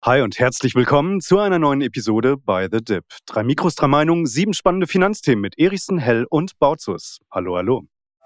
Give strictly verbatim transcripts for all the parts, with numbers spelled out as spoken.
Hi und herzlich willkommen zu einer neuen Episode bei The Dip. Drei Mikros, drei Meinungen, sieben spannende Finanzthemen mit Erichsen, Hell und Bautzus. Hallo, hallo.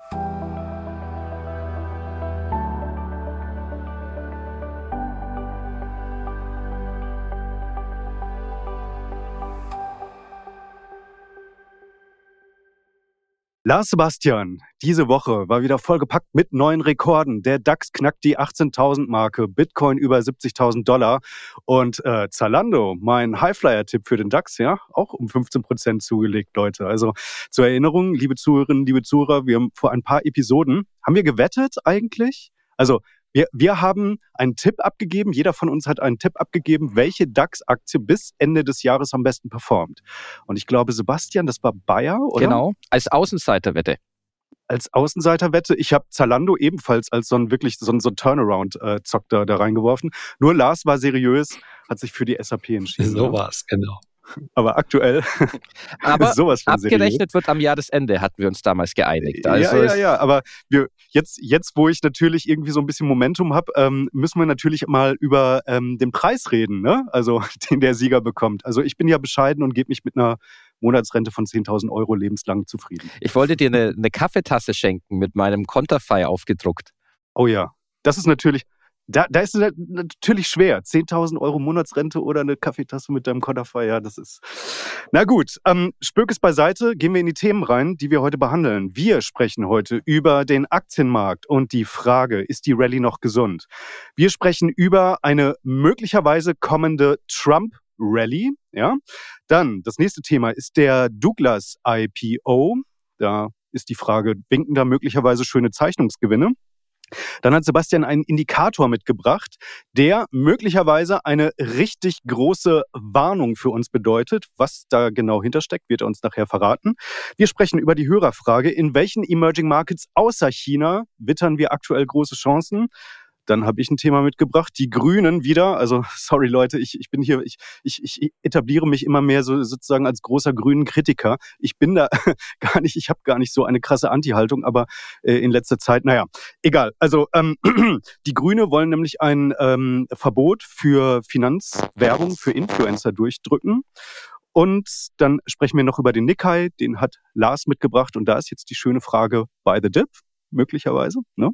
Lars Sebastian, diese Woche war wieder vollgepackt mit neuen Rekorden. Der DAX knackt die achtzehntausend-Marke, Bitcoin über siebzigtausend Dollar und äh, Zalando, mein Highflyer-Tipp für den DAX, ja, auch um fünfzehn Prozent zugelegt, Leute. Also zur Erinnerung, liebe Zuhörerinnen, liebe Zuhörer, wir haben vor ein paar Episoden, haben wir gewettet eigentlich? Also Wir, wir haben einen Tipp abgegeben, jeder von uns hat einen Tipp abgegeben, welche DAX-Aktie bis Ende des Jahres am besten performt. Und ich glaube, Sebastian, das war Bayer, oder? Genau, als Außenseiterwette. Als Außenseiterwette. Ich habe Zalando ebenfalls als so ein wirklich so ein, so ein Turnaround-Zock da, da reingeworfen. Nur Lars war seriös, hat sich für die S A P entschieden. So war es, genau. Aber aktuell aber ist sowas von abgerechnet seriös. Wird am Jahresende, hatten wir uns damals geeinigt. Also ja, ja, ja, aber wir, jetzt, jetzt, wo ich natürlich irgendwie so ein bisschen Momentum habe, ähm, müssen wir natürlich mal über ähm, den Preis reden, ne? Also den der Sieger bekommt. Also ich bin ja bescheiden und gebe mich mit einer Monatsrente von zehntausend Euro lebenslang zufrieden. Ich wollte dir eine, eine Kaffeetasse schenken mit meinem Konterfei aufgedruckt. Oh ja, das ist natürlich... Da, da ist es natürlich schwer. zehntausend Euro Monatsrente oder eine Kaffeetasse mit deinem Konterfei, ja, das ist... Na gut, ähm, Spökes beiseite, gehen wir in die Themen rein, die wir heute behandeln. Wir sprechen heute über den Aktienmarkt und die Frage, ist die Rallye noch gesund? Wir sprechen über eine möglicherweise kommende Trump-Rallye, ja. Dann, das nächste Thema ist der Douglas I P O. Da ist die Frage, winken da möglicherweise schöne Zeichnungsgewinne? Dann hat Sebastian einen Indikator mitgebracht, der möglicherweise eine richtig große Warnung für uns bedeutet. Was da genau hintersteckt, wird er uns nachher verraten. Wir sprechen über die Hörerfrage, in welchen Emerging Markets außer China wittern wir aktuell große Chancen? Dann habe ich ein Thema mitgebracht, die Grünen wieder, also sorry Leute, ich, ich bin hier, ich, ich, ich etabliere mich immer mehr so sozusagen als großer grünen Kritiker. Ich bin da gar nicht, ich habe gar nicht so eine krasse Anti-Haltung, aber äh, in letzter Zeit, naja, egal. Also ähm, die Grüne wollen nämlich ein ähm, Verbot für Finanzwerbung, für Influencer durchdrücken. Und dann sprechen wir noch über den Nikkei, den hat Lars mitgebracht und da ist jetzt die schöne Frage bei The Dip, möglicherweise, ne?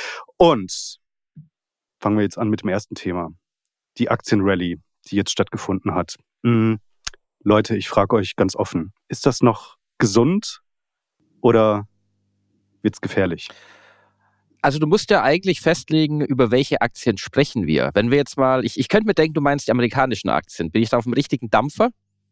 Und fangen wir jetzt an mit dem ersten Thema. Die Aktienrallye, die jetzt stattgefunden hat. Hm, Leute, ich frage euch ganz offen, ist das noch gesund oder wird's gefährlich? Also du musst ja eigentlich festlegen, über welche Aktien sprechen wir. Wenn wir jetzt mal, ich, ich könnte mir denken, du meinst die amerikanischen Aktien. Bin ich da auf dem richtigen Dampfer?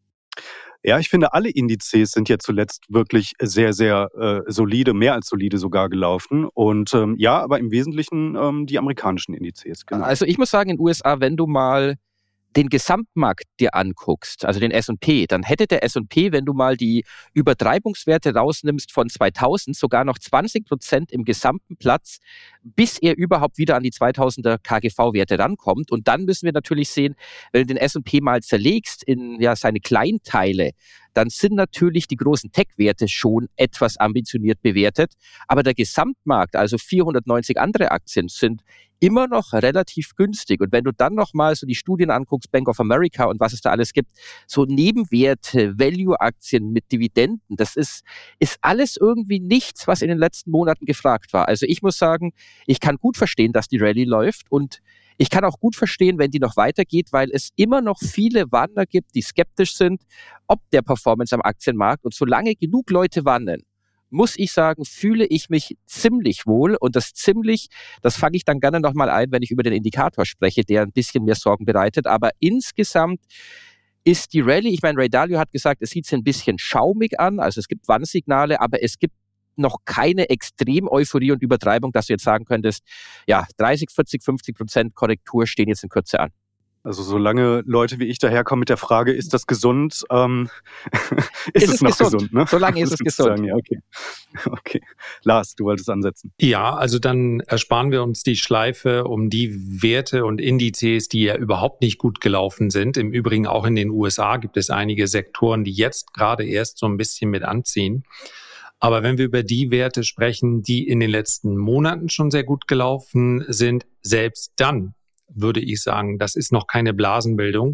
Ja, ich finde, alle Indizes sind ja zuletzt wirklich sehr, sehr äh, solide, mehr als solide sogar gelaufen. Und ähm, ja, aber im Wesentlichen ähm, die amerikanischen Indizes. Genau. Also ich muss sagen, in den U S A, wenn du mal den Gesamtmarkt dir anguckst, also den S und P, dann hätte der S und P, wenn du mal die Übertreibungswerte rausnimmst von zweitausend, sogar noch zwanzig Prozent im gesamten Platz, bis er überhaupt wieder an die zweitausender K G V-Werte rankommt. Und dann müssen wir natürlich sehen, wenn du den S und P mal zerlegst in ja, seine Kleinteile, dann sind natürlich die großen Tech-Werte schon etwas ambitioniert bewertet. Aber der Gesamtmarkt, also vierhundertneunzig andere Aktien, sind immer noch relativ günstig. Und wenn du dann nochmal so die Studien anguckst, Bank of America und was es da alles gibt, so Nebenwerte, Value-Aktien mit Dividenden, das ist, ist alles irgendwie nichts, was in den letzten Monaten gefragt war. Also ich muss sagen, ich kann gut verstehen, dass die Rallye läuft und ich kann auch gut verstehen, wenn die noch weitergeht, weil es immer noch viele Warner gibt, die skeptisch sind, ob der Performance am Aktienmarkt. Und solange genug Leute warnen, muss ich sagen, fühle ich mich ziemlich wohl. Und das ziemlich, das fange ich dann gerne nochmal ein, wenn ich über den Indikator spreche, der ein bisschen mehr Sorgen bereitet. Aber insgesamt ist die Rallye, ich meine, Ray Dalio hat gesagt, es sieht sich ein bisschen schaumig an. Also es gibt Warnsignale, aber es gibt noch keine Extrem-Euphorie und Übertreibung, dass du jetzt sagen könntest, ja, dreißig, vierzig, fünfzig Prozent Korrektur stehen jetzt in Kürze an. Also solange Leute wie ich daherkommen mit der Frage, ist das gesund, ähm, ist, ist es, es noch gesund, gesund ne? Solange ist es gesund. Sagen, ja, okay. Okay. Lars, du wolltest ansetzen. Ja, also dann ersparen wir uns die Schleife um die Werte und Indizes, die ja überhaupt nicht gut gelaufen sind. Im Übrigen auch in den U S A gibt es einige Sektoren, die jetzt gerade erst so ein bisschen mit anziehen. Aber wenn wir über die Werte sprechen, die in den letzten Monaten schon sehr gut gelaufen sind, selbst dann würde ich sagen, das ist noch keine Blasenbildung.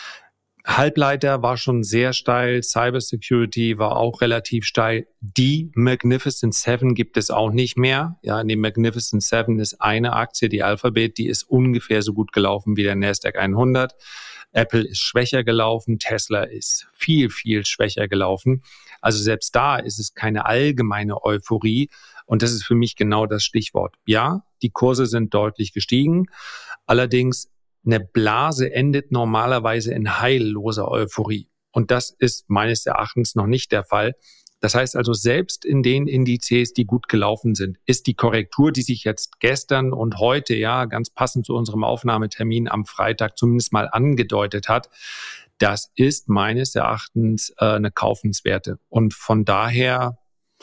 Halbleiter war schon sehr steil, Cybersecurity war auch relativ steil. Die Magnificent Seven gibt es auch nicht mehr. Ja, in dem Magnificent Seven ist eine Aktie, die Alphabet, die ist ungefähr so gut gelaufen wie der Nasdaq hundert. Apple ist schwächer gelaufen, Tesla ist viel, viel schwächer gelaufen. Also selbst da ist es keine allgemeine Euphorie. Und das ist für mich genau das Stichwort. Ja, die Kurse sind deutlich gestiegen. Allerdings eine Blase endet normalerweise in heilloser Euphorie. Und das ist meines Erachtens noch nicht der Fall. Das heißt also, selbst in den Indizes, die gut gelaufen sind, ist die Korrektur, die sich jetzt gestern und heute, ja, ganz passend zu unserem Aufnahmetermin am Freitag zumindest mal angedeutet hat, das ist meines Erachtens äh, eine kaufenswerte. Und von daher,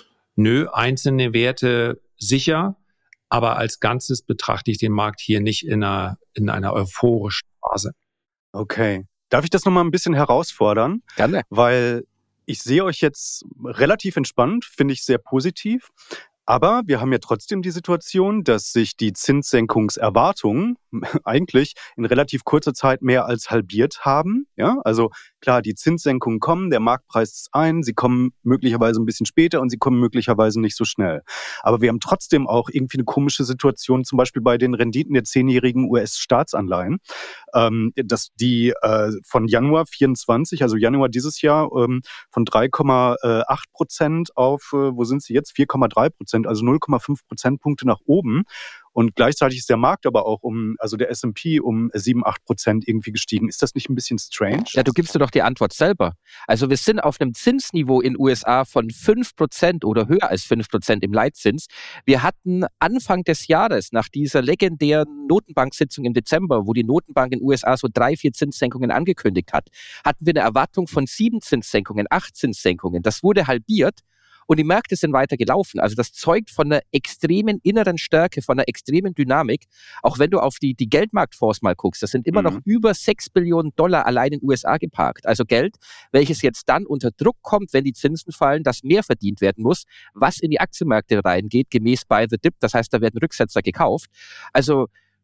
nö, einzelne Werte sicher, aber als Ganzes betrachte ich den Markt hier nicht in einer, in einer euphorischen Phase. Okay. Darf ich das nochmal ein bisschen herausfordern? Gerne. Weil ich sehe euch jetzt relativ entspannt, finde ich sehr positiv. Aber wir haben ja trotzdem die Situation, dass sich die Zinssenkungserwartungen eigentlich in relativ kurzer Zeit mehr als halbiert haben. Ja, also klar, die Zinssenkungen kommen, der Markt preist es ein, sie kommen möglicherweise ein bisschen später und sie kommen möglicherweise nicht so schnell. Aber wir haben trotzdem auch irgendwie eine komische Situation, zum Beispiel bei den Renditen der zehnjährigen U S-Staatsanleihen, ähm, dass die äh, von Januar vierundzwanzig, also Januar dieses Jahr, ähm, von drei Komma acht Prozent auf, äh, wo sind sie jetzt? vier Komma drei Prozent, also null Komma fünf Prozentpunkte nach oben. Und gleichzeitig ist der Markt aber auch um, also der S und P um sieben, acht Prozent irgendwie gestiegen. Ist das nicht ein bisschen strange? Ja, du gibst dir doch die Antwort selber. Also wir sind auf einem Zinsniveau in den U S A von fünf Prozent oder höher als fünf Prozent im Leitzins. Wir hatten Anfang des Jahres, nach dieser legendären Notenbank-Sitzung im Dezember, wo die Notenbank in den U S A so drei, vier Zinssenkungen angekündigt hat, hatten wir eine Erwartung von sieben Zinssenkungen, acht Zinssenkungen. Das wurde halbiert. Und die Märkte sind weiter gelaufen. Also das zeugt von einer extremen inneren Stärke, von einer extremen Dynamik. Auch wenn du auf die, die Geldmarktfonds mal guckst, das sind immer mhm. noch über sechs Billionen Dollar allein in den U S A geparkt. Also Geld, welches jetzt dann unter Druck kommt, wenn die Zinsen fallen, dass mehr verdient werden muss, was in die Aktienmärkte reingeht, gemäß Buy the Dip. Das heißt, da werden Rücksetzer gekauft. Also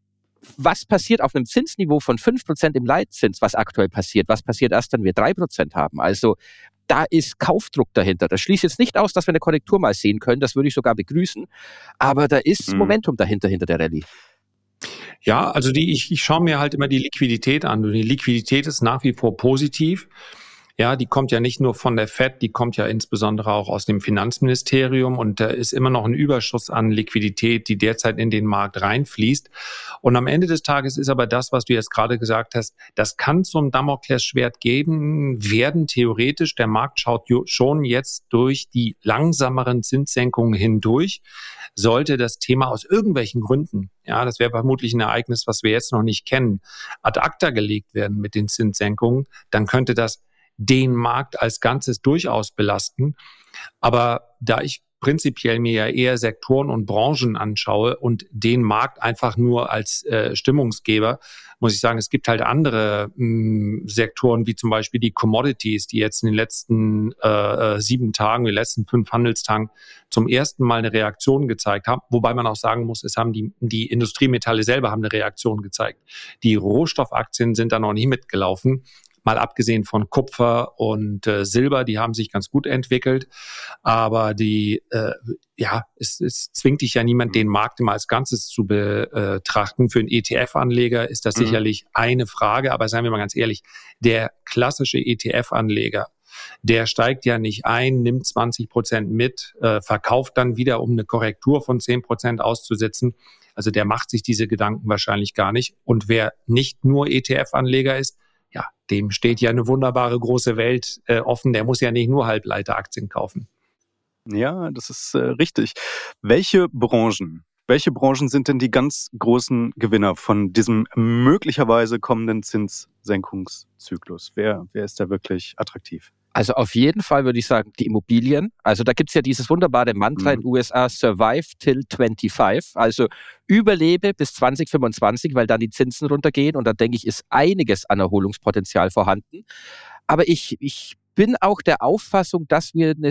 was passiert auf einem Zinsniveau von fünf Prozent im Leitzins, was aktuell passiert? Was passiert erst, wenn wir drei Prozent haben? Also da ist Kaufdruck dahinter. Das schließt jetzt nicht aus, dass wir eine Korrektur mal sehen können. Das würde ich sogar begrüßen. Aber da ist mhm. Momentum dahinter, hinter der Rallye. Ja, also die, ich, ich schaue mir halt immer die Liquidität an. Und die Liquidität ist nach wie vor positiv. Ja, die kommt ja nicht nur von der Fed, die kommt ja insbesondere auch aus dem Finanzministerium und da ist immer noch ein Überschuss an Liquidität, die derzeit in den Markt reinfließt. Und am Ende des Tages ist aber das, was du jetzt gerade gesagt hast, das kann zum Damoklesschwert geben, werden theoretisch. Der Markt schaut schon jetzt durch die langsameren Zinssenkungen hindurch. Sollte das Thema aus irgendwelchen Gründen, ja, das wäre vermutlich ein Ereignis, was wir jetzt noch nicht kennen, ad acta gelegt werden mit den Zinssenkungen, dann könnte das den Markt als Ganzes durchaus belasten. Aber da ich prinzipiell mir ja eher Sektoren und Branchen anschaue und den Markt einfach nur als äh, Stimmungsgeber, muss ich sagen, es gibt halt andere mh, Sektoren, wie zum Beispiel die Commodities, die jetzt in den letzten äh, sieben Tagen, den letzten fünf Handelstagen zum ersten Mal eine Reaktion gezeigt haben. Wobei man auch sagen muss, es haben die, die Industriemetalle selber haben eine Reaktion gezeigt. Die Rohstoffaktien sind da noch nicht mitgelaufen. Mal abgesehen von Kupfer und äh, Silber, die haben sich ganz gut entwickelt. Aber die, äh, ja, es, es zwingt dich ja niemand, den Markt immer als Ganzes zu betrachten. Für einen E T F-Anleger ist das mhm. sicherlich eine Frage. Aber seien wir mal ganz ehrlich, der klassische E T F-Anleger, der steigt ja nicht ein, nimmt zwanzig Prozent mit, äh, verkauft dann wieder, um eine Korrektur von zehn Prozent auszusetzen. Also der macht sich diese Gedanken wahrscheinlich gar nicht. Und wer nicht nur E T F-Anleger ist, ja, dem steht ja eine wunderbare große Welt äh, offen. Der muss ja nicht nur Halbleiteraktien kaufen. Ja, das ist äh, richtig. Welche Branchen, welche Branchen sind denn die ganz großen Gewinner von diesem möglicherweise kommenden Zinssenkungszyklus? Wer, wer ist da wirklich attraktiv? Also auf jeden Fall würde ich sagen, die Immobilien. Also da gibt es ja dieses wunderbare Mantra mhm. in den U S A, Survive till twenty-five. Also überlebe bis zwanzig fünfundzwanzig, weil dann die Zinsen runtergehen. Und da denke ich, ist einiges an Erholungspotenzial vorhanden. Aber ich, ich bin auch der Auffassung, dass wir eine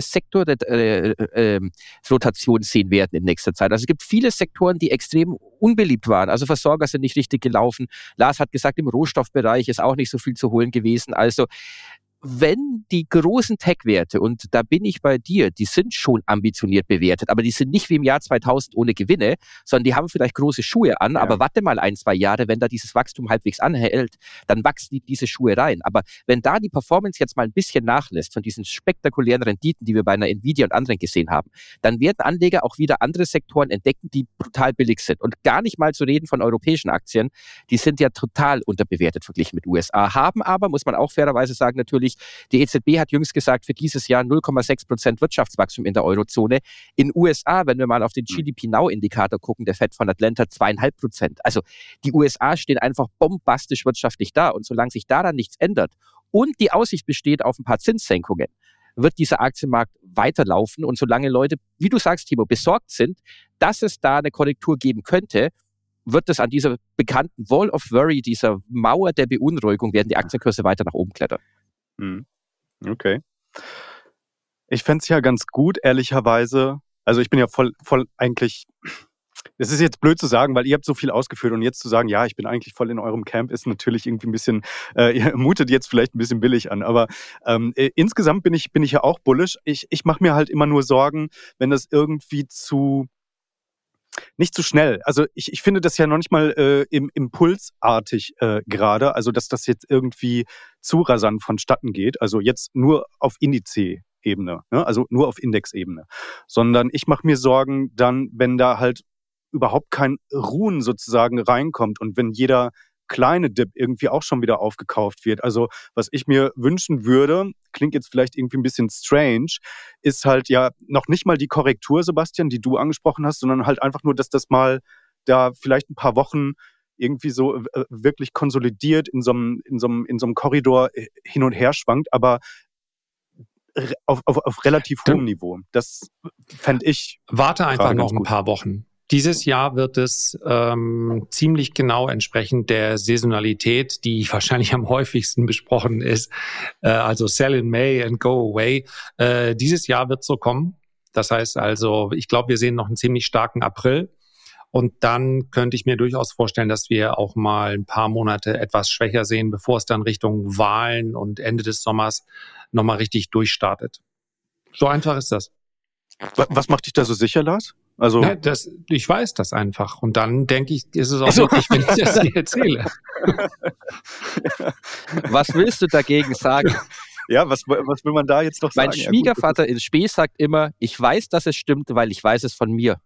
Sektorrotation sehen werden in nächster Zeit. Also es gibt viele Sektoren, die extrem unbeliebt waren. Also Versorger sind nicht richtig gelaufen. Lars hat gesagt, im Rohstoffbereich ist auch nicht so viel zu holen gewesen. Also wenn die großen Tech-Werte, und da bin ich bei dir, die sind schon ambitioniert bewertet, aber die sind nicht wie im Jahr zweitausend ohne Gewinne, sondern die haben vielleicht große Schuhe an, ja. aber warte mal ein, zwei Jahre, wenn da dieses Wachstum halbwegs anhält, dann wachsen die diese Schuhe rein. Aber wenn da die Performance jetzt mal ein bisschen nachlässt von diesen spektakulären Renditen, die wir bei einer Nvidia und anderen gesehen haben, dann werden Anleger auch wieder andere Sektoren entdecken, die brutal billig sind. Und gar nicht mal zu reden von europäischen Aktien, die sind ja total unterbewertet verglichen mit U S A, haben aber, muss man auch fairerweise sagen, natürlich, die E Z B hat jüngst gesagt, für dieses Jahr null Komma sechs Prozent Wirtschaftswachstum in der Eurozone. In U S A, wenn wir mal auf den G D P Now-Indikator gucken, der Fed von Atlanta, zwei Komma fünf Prozent. Also die U S A stehen einfach bombastisch wirtschaftlich da. Und solange sich daran nichts ändert und die Aussicht besteht auf ein paar Zinssenkungen, wird dieser Aktienmarkt weiterlaufen. Und solange Leute, wie du sagst, Timo, besorgt sind, dass es da eine Korrektur geben könnte, wird es an dieser bekannten Wall of Worry, dieser Mauer der Beunruhigung, werden die Aktienkurse weiter nach oben klettern. Okay. Ich fände es ja ganz gut, ehrlicherweise. Also ich bin ja voll, voll eigentlich, es ist jetzt blöd zu sagen, weil ihr habt so viel ausgeführt und jetzt zu sagen, ja, ich bin eigentlich voll in eurem Camp, ist natürlich irgendwie ein bisschen, äh, ihr mutet jetzt vielleicht ein bisschen billig an, aber ähm, äh, insgesamt bin ich, bin ich ja auch bullish. Ich, ich mache mir halt immer nur Sorgen, wenn das irgendwie zu nicht zu schnell. Also ich, ich finde das ja noch nicht mal äh, im, impulsartig äh, gerade, also dass das jetzt irgendwie zu rasant vonstatten geht, also jetzt nur auf Indice-Ebene, ne? Also nur auf Indexebene, sondern ich mache mir Sorgen dann, wenn da halt überhaupt kein Ruhen sozusagen reinkommt und wenn jeder kleine Dip irgendwie auch schon wieder aufgekauft wird. Also was ich mir wünschen würde, klingt jetzt vielleicht irgendwie ein bisschen strange, ist halt ja noch nicht mal die Korrektur, Sebastian, die du angesprochen hast, sondern halt einfach nur, dass das mal da vielleicht ein paar Wochen irgendwie so äh, wirklich konsolidiert in so einem in so einem in so einem Korridor hin und her schwankt, aber auf, auf, auf relativ hohem Niveau. Das fände ich. Warte einfach noch ein paar Wochen. Dieses Jahr wird es ähm, ziemlich genau entsprechend der Saisonalität, die wahrscheinlich am häufigsten besprochen ist, äh, also sell in May and go away. Äh, dieses Jahr wird es so kommen. Das heißt also, ich glaube, wir sehen noch einen ziemlich starken April. Und dann könnte ich mir durchaus vorstellen, dass wir auch mal ein paar Monate etwas schwächer sehen, bevor es dann Richtung Wahlen und Ende des Sommers nochmal richtig durchstartet. So einfach ist das. Was macht dich da so sicher, Lars? Also ja, das, ich weiß das einfach. Und dann denke ich, ist es auch also, wirklich, wenn ich das dir erzähle. Was willst du dagegen sagen? Ja, was, was will man da jetzt noch mein sagen? Mein Schwiegervater ja, in Spee sagt immer, ich weiß, dass es stimmt, weil ich weiß es von mir.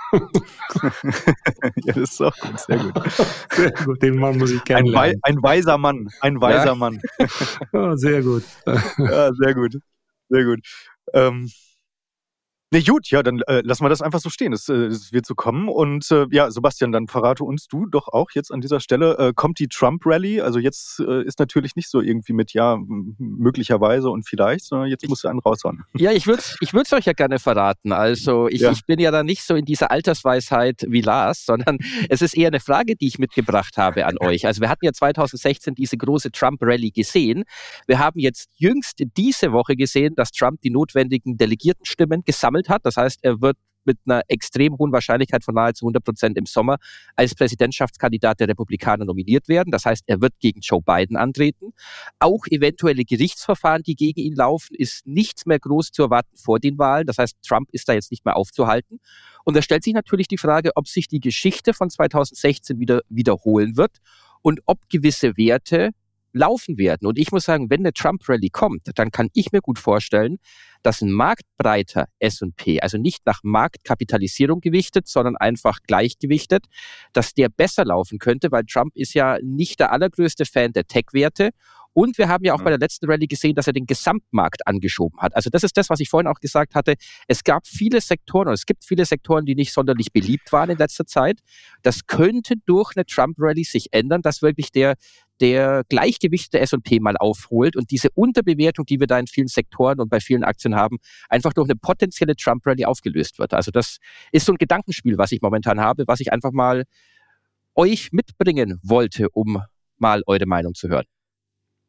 Ja, das ist auch gut, sehr gut. Sehr gut, den Mann muss ich kennenlernen. Ein, Wei- ein weiser Mann, ein weiser ja. Mann. Oh, sehr gut. Ja, sehr gut, sehr gut. Ähm, Ne, gut, ja, dann äh, lassen wir das einfach so stehen. Es äh, wird so kommen. Und äh, ja, Sebastian, dann verrate uns du doch auch jetzt an dieser Stelle, äh, kommt die Trump-Rally? Also jetzt äh, ist natürlich nicht so irgendwie mit, ja, m- möglicherweise und vielleicht, sondern jetzt musst du einen raushauen. Ja, ich würde es ich würd's euch ja gerne verraten. Also ich, ja. ich bin ja da nicht so in dieser Altersweisheit wie Lars, sondern es ist eher eine Frage, die ich mitgebracht habe an euch. Also wir hatten ja zwanzig sechzehn diese große Trump-Rally gesehen. Wir haben jetzt jüngst diese Woche gesehen, dass Trump die notwendigen Delegiertenstimmen gesammelt hat. Das heißt, er wird mit einer extrem hohen Wahrscheinlichkeit von nahezu hundert Prozent im Sommer als Präsidentschaftskandidat der Republikaner nominiert werden. Das heißt, er wird gegen Joe Biden antreten. Auch eventuelle Gerichtsverfahren, die gegen ihn laufen, ist nichts mehr groß zu erwarten vor den Wahlen. Das heißt, Trump ist da jetzt nicht mehr aufzuhalten. Und da stellt sich natürlich die Frage, ob sich die Geschichte von zwanzig sechzehn wieder wiederholen wird und ob gewisse Werte laufen werden. Und ich muss sagen, wenn eine Trump-Rally kommt, dann kann ich mir gut vorstellen, dass ein marktbreiter S und P, also nicht nach Marktkapitalisierung gewichtet, sondern einfach gleichgewichtet, dass der besser laufen könnte, weil Trump ist ja nicht der allergrößte Fan der Tech-Werte. Und wir haben ja auch bei der letzten Rallye gesehen, dass er den Gesamtmarkt angeschoben hat. Also das ist das, was ich vorhin auch gesagt hatte. Es gab viele Sektoren, oder es gibt viele Sektoren, die nicht sonderlich beliebt waren in letzter Zeit. Das könnte durch eine Trump-Rallye sich ändern, dass wirklich der, der gleichgewichtete S und P mal aufholt und diese Unterbewertung, die wir da in vielen Sektoren und bei vielen Aktien haben, einfach durch eine potenzielle Trump-Rallye aufgelöst wird. Also das ist so ein Gedankenspiel, was ich momentan habe, was ich einfach mal euch mitbringen wollte, um mal eure Meinung zu hören.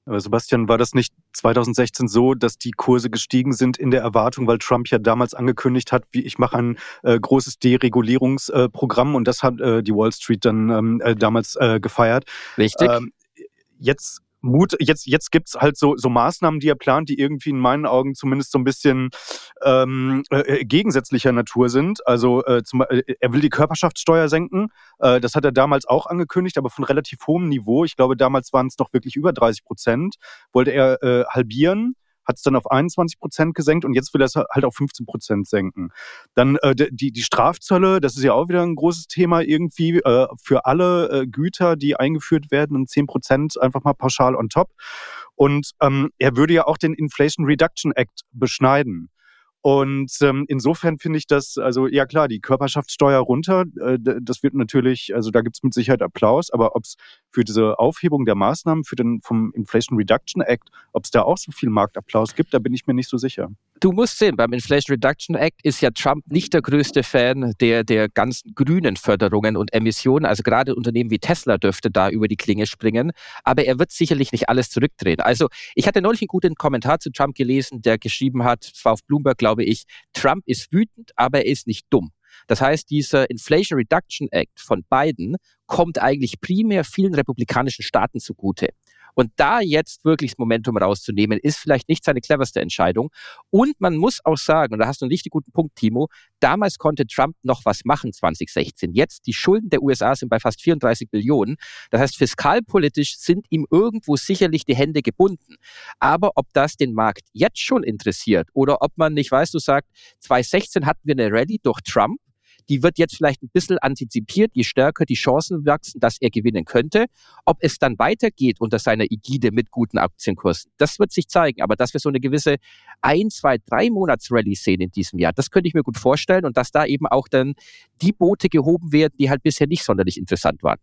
Aber Sebastian, war das nicht zwanzig sechzehn so, dass die Kurse gestiegen sind in der Erwartung, weil Trump ja damals angekündigt hat, wie ich mache ein äh, großes Deregulierungsprogramm äh, und das hat äh, die Wall Street dann ähm, äh, damals äh, gefeiert. Richtig. Ähm, jetzt Mut, jetzt, jetzt gibt's halt so, so Maßnahmen, die er plant, die irgendwie in meinen Augen zumindest so ein bisschen ähm, äh, gegensätzlicher Natur sind. Also äh, zum, äh, er will die Körperschaftssteuer senken. Äh, das hat er damals auch angekündigt, aber von relativ hohem Niveau. Ich glaube, damals waren es noch wirklich über dreißig Prozent. Wollte er äh, halbieren, hat es dann auf einundzwanzig Prozent gesenkt und jetzt will er es halt auf fünfzehn Prozent senken. Dann äh, die, die Strafzölle, das ist ja auch wieder ein großes Thema irgendwie, äh, für alle äh, Güter, die eingeführt werden, und zehn Prozent einfach mal pauschal on top. Und ähm, er würde ja auch den Inflation Reduction Act beschneiden. Und ähm, insofern finde ich das, also ja klar, die Körperschaftssteuer runter, äh, das wird natürlich, also da gibt es mit Sicherheit Applaus, aber ob es für diese Aufhebung der Maßnahmen für den vom Inflation Reduction Act, ob es da auch so viel Marktapplaus gibt, da bin ich mir nicht so sicher. Du musst sehen, beim Inflation Reduction Act ist ja Trump nicht der größte Fan der, der ganzen grünen Förderungen und Emissionen. Also gerade Unternehmen wie Tesla dürfte da über die Klinge springen. Aber er wird sicherlich nicht alles zurückdrehen. Also ich hatte neulich einen guten Kommentar zu Trump gelesen, der geschrieben hat, zwar auf Bloomberg, glaube ich, Trump ist wütend, aber er ist nicht dumm. Das heißt, dieser Inflation Reduction Act von Biden kommt eigentlich primär vielen republikanischen Staaten zugute. Und da jetzt wirklich das Momentum rauszunehmen, ist vielleicht nicht seine cleverste Entscheidung. Und man muss auch sagen, und da hast du einen richtig guten Punkt, Timo, damals konnte Trump noch was machen zwanzig sechzehn. Jetzt, die Schulden der U S A sind bei fast vierunddreißig Billionen. Das heißt, fiskalpolitisch sind ihm irgendwo sicherlich die Hände gebunden. Aber ob das den Markt jetzt schon interessiert oder ob man nicht, weißt du, sagt, zwanzig sechzehn hatten wir eine Rallye durch Trump, die wird jetzt vielleicht ein bisschen antizipiert, je stärker die Chancen wachsen, dass er gewinnen könnte. Ob es dann weitergeht unter seiner Ägide mit guten Aktienkursen, das wird sich zeigen. Aber dass wir so eine gewisse ein, zwei, drei Monats-Rallye sehen in diesem Jahr, das könnte ich mir gut vorstellen. Und dass da eben auch dann die Boote gehoben werden, die halt bisher nicht sonderlich interessant waren.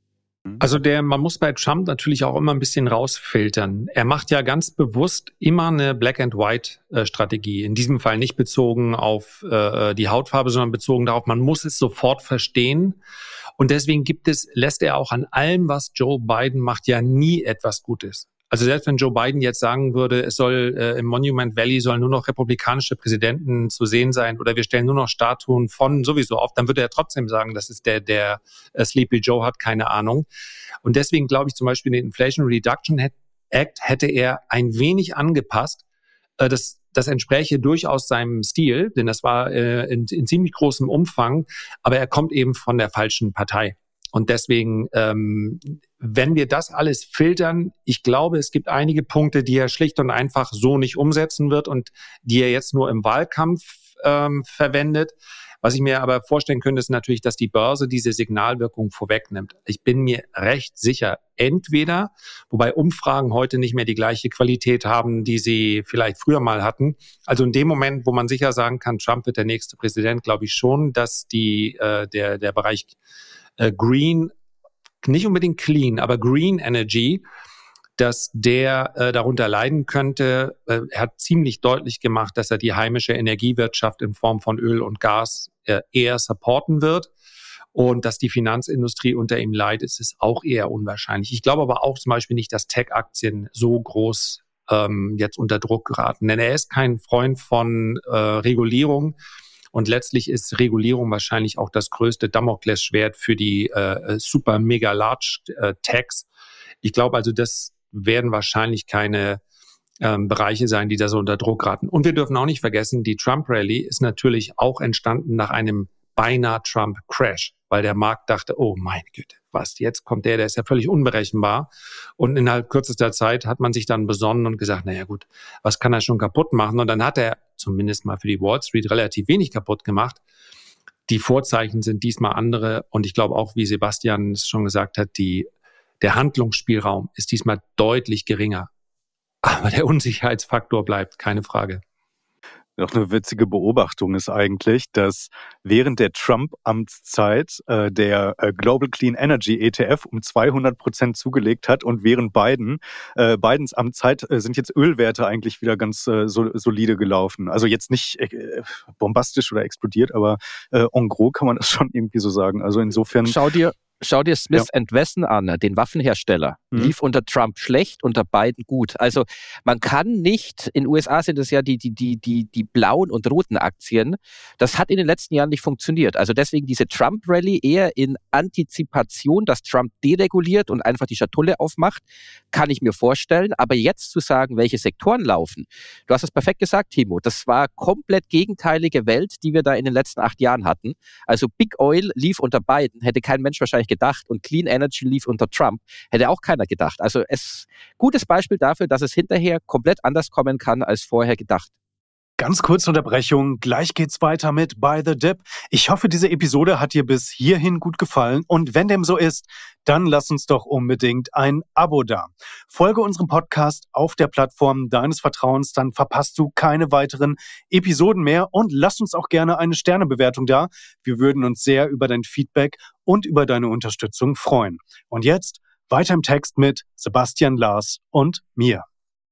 Also der, man muss bei Trump natürlich auch immer ein bisschen rausfiltern. Er macht ja ganz bewusst immer eine Black-and-White-Strategie. In diesem Fall nicht bezogen auf äh, die Hautfarbe, sondern bezogen darauf, man muss es sofort verstehen. Und deswegen gibt es, lässt er auch an allem, was Joe Biden macht, ja nie etwas Gutes. Also selbst wenn Joe Biden jetzt sagen würde, es soll äh, im Monument Valley sollen nur noch republikanische Präsidenten zu sehen sein oder wir stellen nur noch Statuen von sowieso auf, dann würde er trotzdem sagen, das ist der, der äh, Sleepy Joe hat keine Ahnung. Und deswegen glaube ich zum Beispiel den Inflation Reduction Act hätte er ein wenig angepasst. Äh, das, das entspräche durchaus seinem Stil, denn das war äh, in, in ziemlich großem Umfang, aber er kommt eben von der falschen Partei. Und deswegen, ähm, wenn wir das alles filtern, ich glaube, es gibt einige Punkte, die er schlicht und einfach so nicht umsetzen wird und die er jetzt nur im Wahlkampf ähm, verwendet. Was ich mir aber vorstellen könnte, ist natürlich, dass die Börse diese Signalwirkung vorwegnimmt. Ich bin mir recht sicher, entweder, wobei Umfragen heute nicht mehr die gleiche Qualität haben, die sie vielleicht früher mal hatten. Also in dem Moment, wo man sicher sagen kann, Trump wird der nächste Präsident, glaube ich schon, dass die äh, der der Bereich Green, nicht unbedingt clean, aber Green Energy, dass der äh, darunter leiden könnte. Äh, er hat ziemlich deutlich gemacht, dass er die heimische Energiewirtschaft in Form von Öl und Gas äh, eher supporten wird. Und dass die Finanzindustrie unter ihm leidet, ist es auch eher unwahrscheinlich. Ich glaube aber auch zum Beispiel nicht, dass Tech-Aktien so groß ähm, jetzt unter Druck geraten. Denn er ist kein Freund von äh, Regulierung. Und letztlich ist Regulierung wahrscheinlich auch das größte Damoklesschwert für die äh, super mega large äh, Techs. Ich glaube also, das werden wahrscheinlich keine ähm, Bereiche sein, die da so unter Druck geraten. Und wir dürfen auch nicht vergessen, die Trump-Rally ist natürlich auch entstanden nach einem beinahe Trump-Crash, weil der Markt dachte, oh meine Güte, was, jetzt kommt der, der ist ja völlig unberechenbar. Und innerhalb kürzester Zeit hat man sich dann besonnen und gesagt, naja gut, was kann er schon kaputt machen? Und dann hat er zumindest mal für die Wall Street relativ wenig kaputt gemacht. Die Vorzeichen sind diesmal andere. Und ich glaube auch, wie Sebastian es schon gesagt hat, die, der Handlungsspielraum ist diesmal deutlich geringer. Aber der Unsicherheitsfaktor bleibt, keine Frage. Noch eine witzige Beobachtung ist eigentlich, dass während der Trump-Amtszeit äh, der äh, Global Clean Energy E T F um zweihundert Prozent zugelegt hat und während Biden, äh, Bidens Amtszeit äh, sind jetzt Ölwerte eigentlich wieder ganz äh, so, solide gelaufen. Also jetzt nicht äh, bombastisch oder explodiert, aber äh, en gros kann man das schon irgendwie so sagen. Also insofern... Schau dir Schau dir Smith Ja. and Wesson an, den Waffenhersteller. Mhm. Lief unter Trump schlecht, unter Biden gut. Also man kann nicht, in den U S A sind es ja die, die, die, die, die blauen und roten Aktien. Das hat in den letzten Jahren nicht funktioniert. Also deswegen diese Trump-Rally eher in Antizipation, dass Trump dereguliert und einfach die Schatulle aufmacht, kann ich mir vorstellen. Aber jetzt zu sagen, welche Sektoren laufen, du hast es perfekt gesagt, Timo, das war komplett gegenteilige Welt, die wir da in den letzten acht Jahren hatten. Also Big Oil lief unter Biden, hätte kein Mensch wahrscheinlich gedacht, und Clean Energy lief unter Trump, hätte auch keiner gedacht. Also es gutes Beispiel dafür, dass es hinterher komplett anders kommen kann als vorher gedacht. Ganz kurze Unterbrechung, gleich geht's weiter mit Buy the Dip. Ich hoffe, diese Episode hat dir bis hierhin gut gefallen, und wenn dem so ist, dann lass uns doch unbedingt ein Abo da. Folge unserem Podcast auf der Plattform deines Vertrauens, dann verpasst du keine weiteren Episoden mehr, und lass uns auch gerne eine Sternebewertung da. Wir würden uns sehr über dein Feedback und über deine Unterstützung freuen. Und jetzt weiter im Text mit Sebastian, Lars und mir.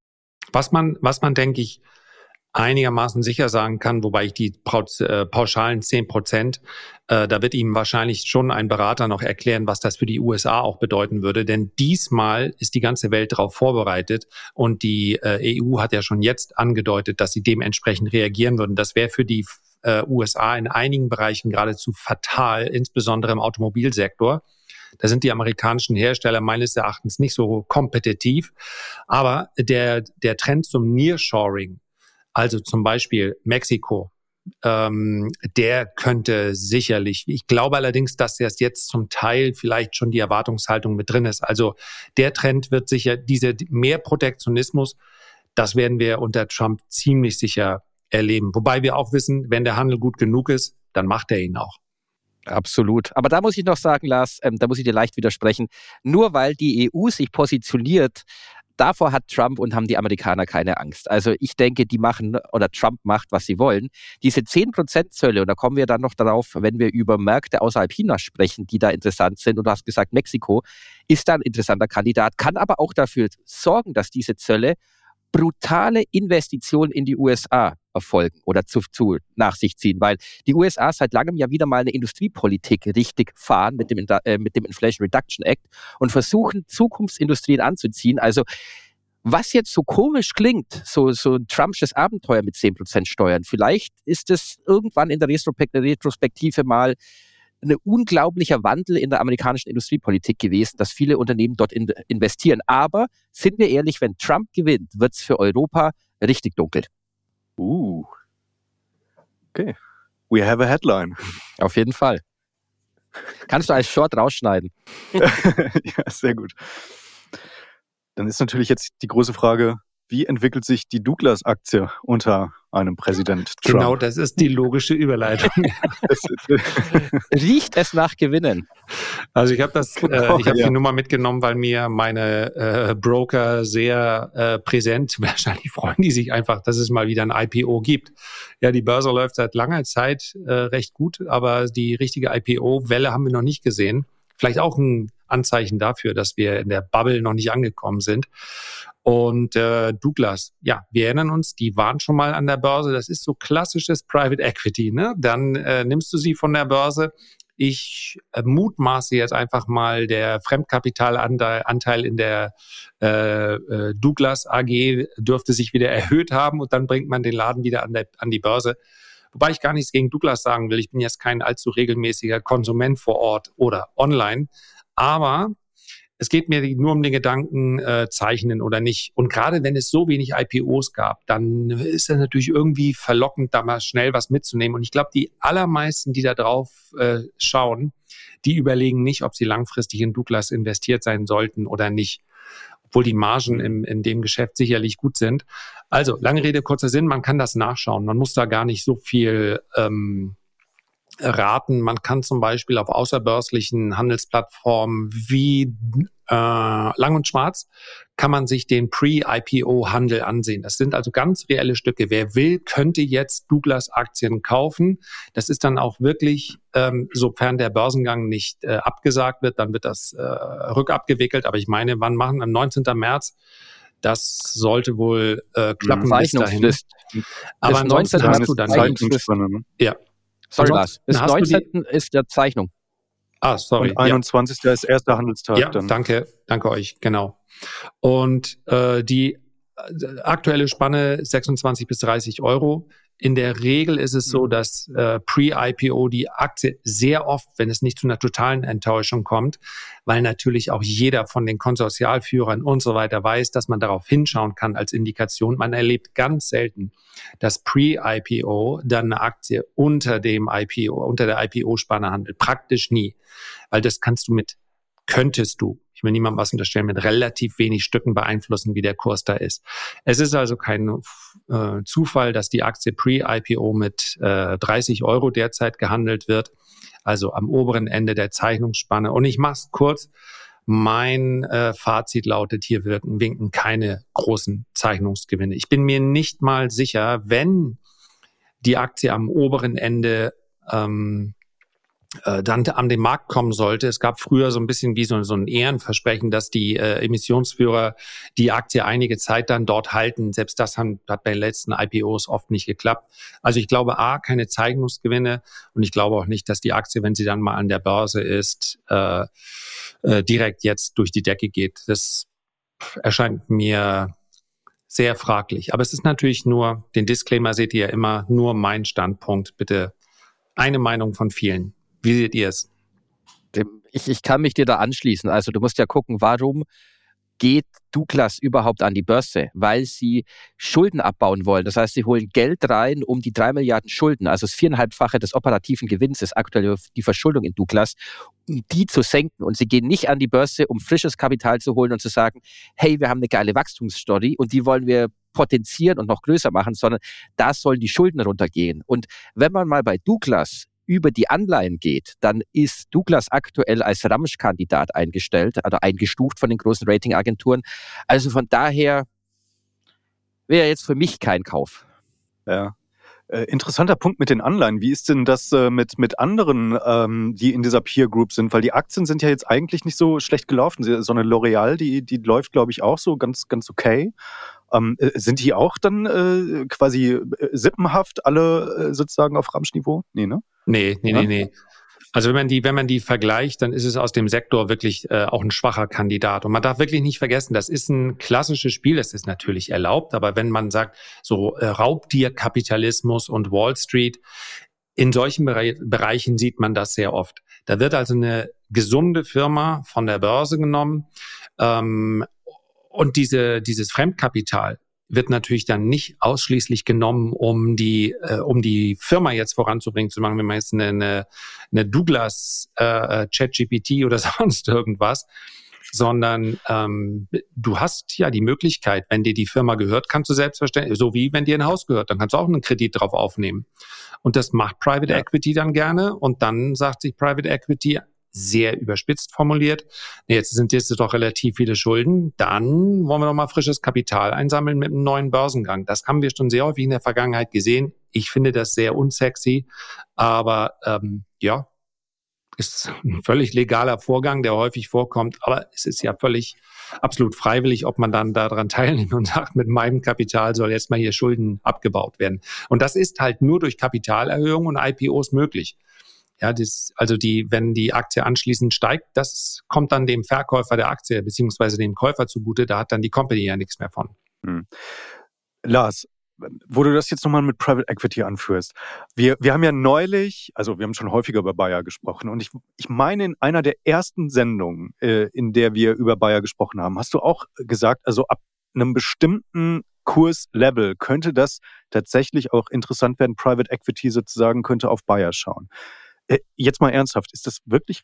Was man, was man, denke ich, einigermaßen sicher sagen kann, wobei ich die pauschalen zehn Prozent, äh, da wird ihm wahrscheinlich schon ein Berater noch erklären, was das für die U S A auch bedeuten würde. Denn diesmal ist die ganze Welt darauf vorbereitet, und die äh, E U hat ja schon jetzt angedeutet, dass sie dementsprechend reagieren würden. Das wäre für die äh, U S A in einigen Bereichen geradezu fatal, insbesondere im Automobilsektor. Da sind die amerikanischen Hersteller meines Erachtens nicht so kompetitiv. Aber der, der Trend zum Nearshoring, also zum Beispiel Mexiko, ähm, der könnte sicherlich, ich glaube allerdings, dass das jetzt zum Teil vielleicht schon die Erwartungshaltung mit drin ist. Also der Trend wird sicher, diese mehr Protektionismus, das werden wir unter Trump ziemlich sicher erleben. Wobei wir auch wissen, wenn der Handel gut genug ist, dann macht er ihn auch. Absolut. Aber da muss ich noch sagen, Lars, ähm, da muss ich dir leicht widersprechen. Nur weil die E U sich positioniert, davor hat Trump und haben die Amerikaner keine Angst. Also ich denke, die machen, oder Trump macht, was sie wollen. Diese zehn Prozent Zölle, und da kommen wir dann noch darauf, wenn wir über Märkte außerhalb Chinas sprechen, die da interessant sind, und du hast gesagt, Mexiko ist da ein interessanter Kandidat, kann aber auch dafür sorgen, dass diese Zölle brutale Investitionen in die U S A erfolgen oder zu, zu nach sich ziehen, weil die U S A seit langem ja wieder mal eine Industriepolitik richtig fahren mit dem, äh, mit dem Inflation Reduction Act und versuchen, Zukunftsindustrien anzuziehen. Also was jetzt so komisch klingt, so, so ein Trumpsches Abenteuer mit zehn Prozent Steuern, vielleicht ist es irgendwann in der Retrospektive mal ein unglaublicher Wandel in der amerikanischen Industriepolitik gewesen, dass viele Unternehmen dort in, investieren. Aber sind wir ehrlich, wenn Trump gewinnt, wird es für Europa richtig dunkel. Uh. Okay. We have a headline. Auf jeden Fall. Kannst du als Short rausschneiden. Ja, sehr gut. Dann ist natürlich jetzt die große Frage, wie entwickelt sich die Douglas-Aktie unter einem Präsident Trump? Genau, das ist die logische Überleitung. Riecht es nach Gewinnen? Also ich habe das, äh, ich habe ja. die Nummer mitgenommen, weil mir meine äh, Broker sehr äh, präsent, wahrscheinlich freuen die sich einfach, dass es mal wieder ein I P O gibt. Ja, die Börse läuft seit langer Zeit äh, recht gut, aber die richtige I P O-Welle haben wir noch nicht gesehen. Vielleicht auch ein Anzeichen dafür, dass wir in der Bubble noch nicht angekommen sind. Und äh, Douglas, ja, wir erinnern uns, die waren schon mal an der Börse. Das ist so klassisches Private Equity, ne? Dann äh, nimmst du sie von der Börse. Ich äh, mutmaße jetzt einfach mal, der Fremdkapitalanteil in der äh, äh, Douglas A G dürfte sich wieder erhöht haben, und dann bringt man den Laden wieder an, der, an die Börse. Wobei ich gar nichts gegen Douglas sagen will. Ich bin jetzt kein allzu regelmäßiger Konsument vor Ort oder online. Aber es geht mir nur um den Gedanken, äh, zeichnen oder nicht. Und gerade wenn es so wenig I P Os gab, dann ist es natürlich irgendwie verlockend, da mal schnell was mitzunehmen. Und ich glaube, die allermeisten, die da drauf äh, schauen, die überlegen nicht, ob sie langfristig in Douglas investiert sein sollten oder nicht. Obwohl die Margen im, in dem Geschäft sicherlich gut sind. Also, lange Rede, kurzer Sinn, man kann das nachschauen. Man muss da gar nicht so viel ähm, raten. Man kann zum Beispiel auf außerbörslichen Handelsplattformen wie äh, Lang und Schwarz kann man sich den Pre-I P O-Handel ansehen. Das sind also ganz reelle Stücke. Wer will, könnte jetzt Douglas-Aktien kaufen. Das ist dann auch wirklich, ähm, sofern der Börsengang nicht äh, abgesagt wird, dann wird das äh, rückabgewickelt. Aber ich meine, wann machen? Am neunzehnten März. Das sollte wohl äh, klappen bis dahin. Aber ansonsten hast du dann... Ja. Sorry, Lars. Bis neunzehnten ist der Zeichnung. Ah, sorry. Und einundzwanzigster Ja. ist erster Handelstag ja, dann. danke, danke euch, genau. Und äh, die aktuelle Spanne sechsundzwanzig bis dreißig Euro. In der Regel ist es so, dass äh, Pre-I P O die Aktie sehr oft, wenn es nicht zu einer totalen Enttäuschung kommt, weil natürlich auch jeder von den Konsortialführern und so weiter weiß, dass man darauf hinschauen kann als Indikation. Man erlebt ganz selten, dass Pre-I P O dann eine Aktie unter dem I P O, unter der I P O-Spanne handelt. Praktisch nie, weil das kannst du mit, könntest du, ich will niemandem was unterstellen, mit relativ wenig Stücken beeinflussen, wie der Kurs da ist. Es ist also kein äh, Zufall, dass die Aktie Pre-I P O mit äh, dreißig Euro derzeit gehandelt wird, also am oberen Ende der Zeichnungsspanne. Und ich mache es kurz. Mein äh, Fazit lautet, hier wirken, winken keine großen Zeichnungsgewinne. Ich bin mir nicht mal sicher, wenn die Aktie am oberen Ende ähm, dann an den Markt kommen sollte. Es gab früher so ein bisschen wie so, so ein Ehrenversprechen, dass die äh, Emissionsführer die Aktie einige Zeit dann dort halten. Selbst das haben, hat bei den letzten I P Os oft nicht geklappt. Also ich glaube, A, keine Zeichnungsgewinne und ich glaube auch nicht, dass die Aktie, wenn sie dann mal an der Börse ist, äh, äh, direkt jetzt durch die Decke geht. Das erscheint mir sehr fraglich. Aber es ist natürlich nur, den Disclaimer seht ihr ja immer, nur mein Standpunkt. Bitte eine Meinung von vielen. Wie seht ihr es? Ich, ich kann mich dir da anschließen. Also du musst ja gucken, warum geht Douglas überhaupt an die Börse? Weil sie Schulden abbauen wollen. Das heißt, sie holen Geld rein, um die drei Milliarden Schulden, also das viereinhalbfache des operativen Gewinns ist aktuell die Verschuldung in Douglas, um die zu senken. Und sie gehen nicht an die Börse, um frisches Kapital zu holen und zu sagen, hey, wir haben eine geile Wachstumsstory und die wollen wir potenzieren und noch größer machen, sondern da sollen die Schulden runtergehen. Und wenn man mal bei Douglas über die Anleihen geht, dann ist Douglas aktuell als Ramsch-Kandidat eingestellt, also eingestuft von den großen Ratingagenturen. Also von daher wäre jetzt für mich kein Kauf. Ja. Äh, interessanter Punkt mit den Anleihen. Wie ist denn das äh, mit, mit anderen, ähm, die in dieser Peer Group sind? Weil die Aktien sind ja jetzt eigentlich nicht so schlecht gelaufen. So eine L'Oreal, die, die läuft, glaube ich, auch so ganz, ganz okay. Ähm, äh, sind die auch dann äh, quasi äh, sippenhaft alle äh, sozusagen auf Ramsch-Niveau? Nee, ne? Nee, nee, ja? nee, nee. Also wenn man die, wenn man die vergleicht, dann ist es aus dem Sektor wirklich äh, auch ein schwacher Kandidat. Und man darf wirklich nicht vergessen, das ist ein klassisches Spiel, das ist natürlich erlaubt, aber wenn man sagt, so äh, Raubtierkapitalismus und Wall Street, in solchen Bere- Bereichen sieht man das sehr oft. Da wird also eine gesunde Firma von der Börse genommen ähm, und diese dieses Fremdkapital wird natürlich dann nicht ausschließlich genommen, um die äh, um die Firma jetzt voranzubringen, zu machen, wenn man jetzt eine, eine, eine Douglas äh, ChatGPT oder sonst irgendwas, sondern ähm, du hast ja die Möglichkeit, wenn dir die Firma gehört, kannst du selbstverständlich, so wie wenn dir ein Haus gehört, dann kannst du auch einen Kredit drauf aufnehmen. Und das macht Private ja. Equity dann gerne und dann sagt sich Private Equity, sehr überspitzt formuliert, jetzt sind jetzt doch relativ viele Schulden, dann wollen wir doch mal frisches Kapital einsammeln mit einem neuen Börsengang. Das haben wir schon sehr häufig in der Vergangenheit gesehen. Ich finde das sehr unsexy, aber ähm, ja, ist ein völlig legaler Vorgang, der häufig vorkommt, aber es ist ja völlig absolut freiwillig, ob man dann daran teilnimmt und sagt, mit meinem Kapital soll jetzt mal hier Schulden abgebaut werden. Und das ist halt nur durch Kapitalerhöhung und I P Os möglich. Ja, das, also die, wenn die Aktie anschließend steigt, das kommt dann dem Verkäufer der Aktie beziehungsweise dem Käufer zugute, da hat dann die Company ja nichts mehr von. Hm. Lars, wo du das jetzt nochmal mit Private Equity anführst, wir, wir haben ja neulich, also wir haben schon häufiger über Bayer gesprochen und ich, ich meine in einer der ersten Sendungen, äh, in der wir über Bayer gesprochen haben, hast du auch gesagt, also ab einem bestimmten Kurslevel könnte das tatsächlich auch interessant werden, Private Equity sozusagen könnte auf Bayer schauen. Jetzt mal ernsthaft, ist das wirklich,